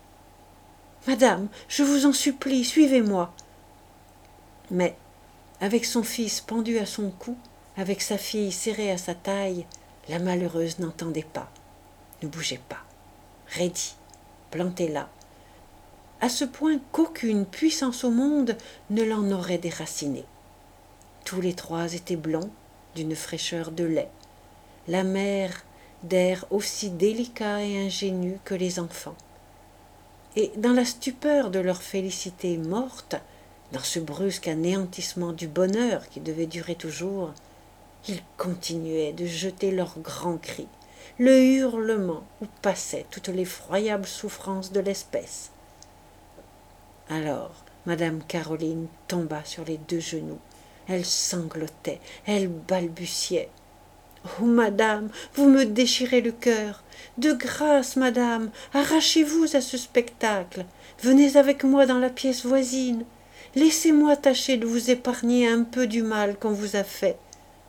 « Madame, je vous en supplie, suivez-moi !» Mais, avec son fils pendu à son cou, avec sa fille serrée à sa taille, la malheureuse n'entendait pas, ne bougeait pas, raidie, plantée là, à ce point qu'aucune puissance au monde ne l'en aurait déracinée. Tous les 3 étaient blonds, d'une fraîcheur de lait, la mère d'air aussi délicat et ingénu que les enfants. Et dans la stupeur de leur félicité morte, dans ce brusque anéantissement du bonheur qui devait durer toujours, ils continuaient de jeter leurs grands cris, le hurlement où passaient toutes les effroyables souffrances de l'espèce. Alors madame Caroline tomba sur les 2 genoux. Elle sanglotait, elle balbutiait. « Oh, madame, vous me déchirez le cœur. De grâce, madame, arrachez-vous à ce spectacle. Venez avec moi dans la pièce voisine. Laissez-moi tâcher de vous épargner un peu du mal qu'on vous a fait. »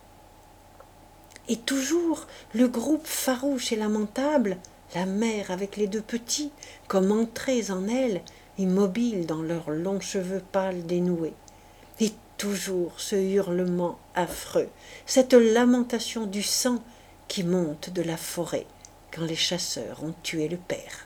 Et toujours le groupe farouche et lamentable, la mère avec les 2 petits, comme entrés en elle, immobiles dans leurs longs cheveux pâles dénoués. Et toujours ce hurlement affreux, cette lamentation du sang qui monte de la forêt quand les chasseurs ont tué le père.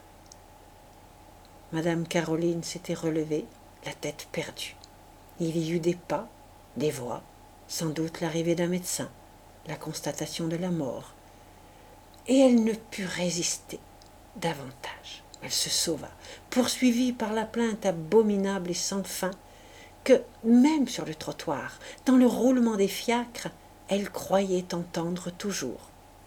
Madame Caroline s'était relevée, la tête perdue. Il y eut des pas, des voix, sans doute l'arrivée d'un médecin, la constatation de la mort. Et elle ne put résister davantage. Elle se sauva, poursuivie par la plainte abominable et sans fin, que, même sur le trottoir, dans le roulement des fiacres, elle croyait entendre toujours.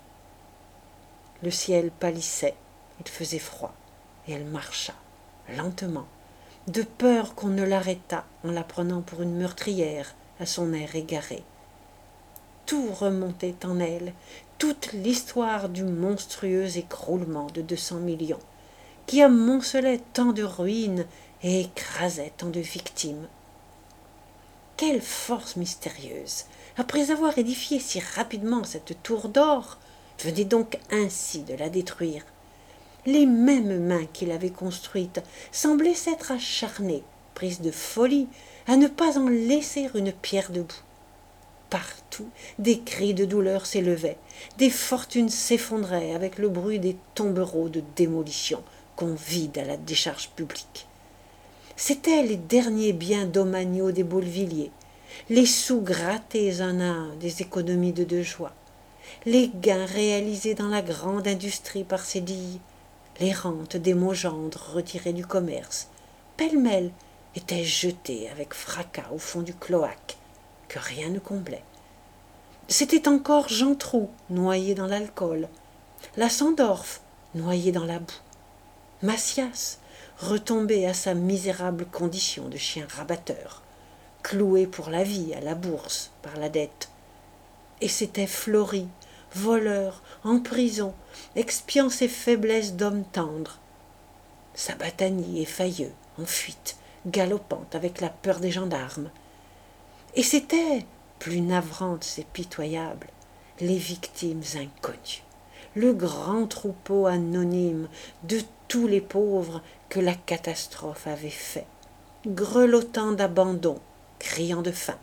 Le ciel pâlissait, il faisait froid, et elle marcha, lentement, de peur qu'on ne l'arrêtât en la prenant pour une meurtrière à son air égaré. Tout remontait en elle, toute l'histoire du monstrueux écroulement de 200 millions, qui amoncelait tant de ruines et écrasait tant de victimes. Quelle force mystérieuse, après avoir édifié si rapidement cette tour d'or, venait donc ainsi de la détruire. Les mêmes mains qui l'avaient construite semblaient s'être acharnées, prises de folie, à ne pas en laisser une pierre debout. Partout, des cris de douleur s'élevaient, des fortunes s'effondraient avec le bruit des tombereaux de démolition qu'on vide à la décharge publique. C'étaient les derniers biens domaniaux des Beauvilliers, les sous grattés un à un des économies de Dejoie, les gains réalisés dans la grande industrie par Sédille, les rentes des Maugendre retirées du commerce, pêle-mêle, étaient jetées avec fracas au fond du cloaque, que rien ne comblait. C'était encore Jean Trou, noyé dans l'alcool, la Sandorf, noyée dans la boue, Macias, retombé à sa misérable condition de chien rabatteur, cloué pour la vie à la bourse par la dette. Et c'était Flory, voleur, en prison, expiant ses faiblesses d'homme tendre. Sabatani et Failleux, en fuite, galopant avec la peur des gendarmes. Et c'étaient, plus navrantes et pitoyables, les victimes inconnues, le grand troupeau anonyme de tous les pauvres que la catastrophe avait fait, grelottant d'abandon, criant de faim.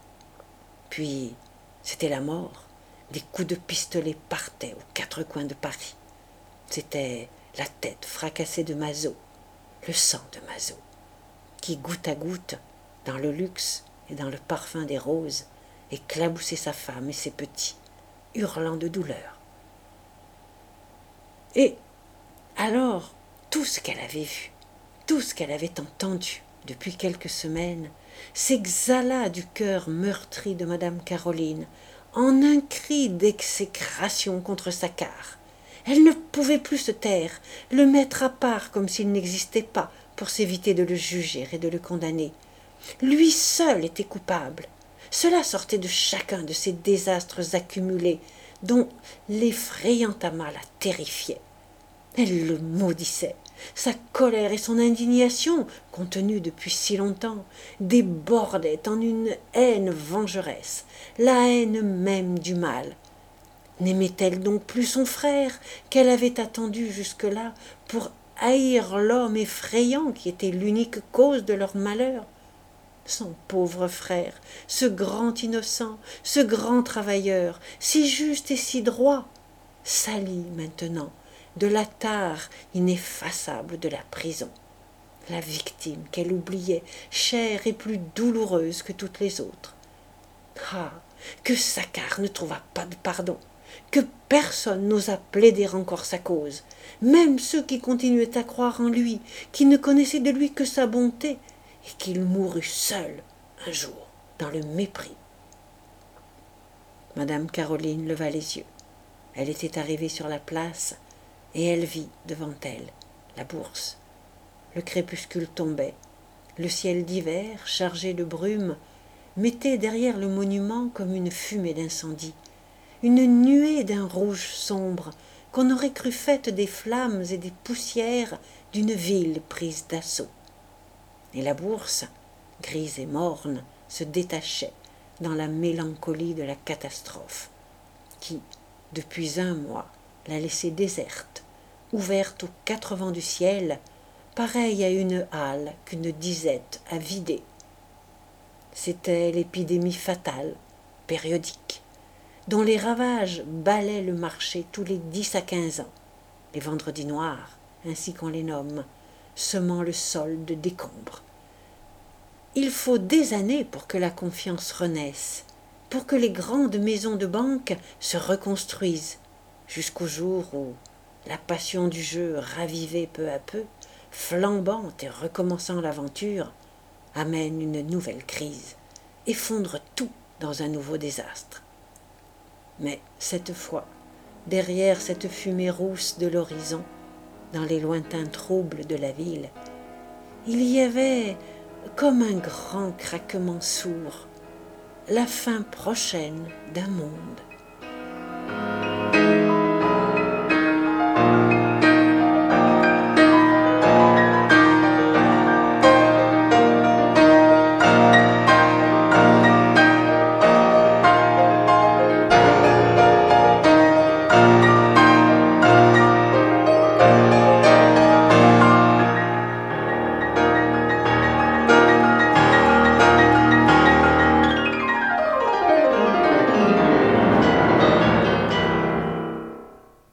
Puis, c'était la mort. Des coups de pistolet partaient aux 4 coins de Paris. C'était la tête fracassée de Mazot, le sang de Mazot, qui goutte à goutte, dans le luxe et dans le parfum des roses, éclaboussait sa femme et ses petits, hurlant de douleur. Et alors, tout ce qu'elle avait vu, tout ce qu'elle avait entendu depuis quelques semaines, s'exhala du cœur meurtri de madame Caroline en un cri d'exécration contre Saccard. Elle ne pouvait plus se taire, le mettre à part comme s'il n'existait pas pour s'éviter de le juger et de le condamner. Lui seul était coupable. Cela sortait de chacun de ces désastres accumulés dont l'effrayant amas la terrifiait. Elle le maudissait. Sa colère et son indignation, contenues depuis si longtemps, débordaient en une haine vengeresse, la haine même du mal. N'aimait-elle donc plus son frère, qu'elle avait attendu jusque-là pour haïr l'homme effrayant qui était l'unique cause de leur malheur? Son pauvre frère, ce grand innocent, ce grand travailleur, si juste et si droit, sali maintenant de la tare ineffaçable de la prison, la victime qu'elle oubliait, chère et plus douloureuse que toutes les autres. Ah, que Saccard ne trouva pas de pardon, que personne n'osa plaider encore sa cause, même ceux qui continuaient à croire en lui, qui ne connaissaient de lui que sa bonté, et qu'il mourut seul un jour dans le mépris. Madame Caroline leva les yeux. Elle était arrivée sur la place et elle vit devant elle la bourse. Le crépuscule tombait. Le ciel d'hiver, chargé de brume, mettait derrière le monument comme une fumée d'incendie, une nuée d'un rouge sombre qu'on aurait cru faite des flammes et des poussières d'une ville prise d'assaut. Et la bourse, grise et morne, se détachait dans la mélancolie de la catastrophe, qui, depuis un mois, la laissait déserte, ouverte aux quatre vents du ciel, pareille à une halle qu'une disette a vidée. C'était l'épidémie fatale, périodique, dont les ravages balaient le marché tous les 10 à 15 ans, les vendredis noirs, ainsi qu'on les nomme, semant le sol de décombres. Il faut des années pour que la confiance renaisse, pour que les grandes maisons de banque se reconstruisent, jusqu'au jour où la passion du jeu ravivée peu à peu, flambante et recommençant l'aventure, amène une nouvelle crise, effondre tout dans un nouveau désastre. Mais cette fois, derrière cette fumée rousse de l'horizon, dans les lointains troubles de la ville, il y avait comme un grand craquement sourd, la fin prochaine d'un monde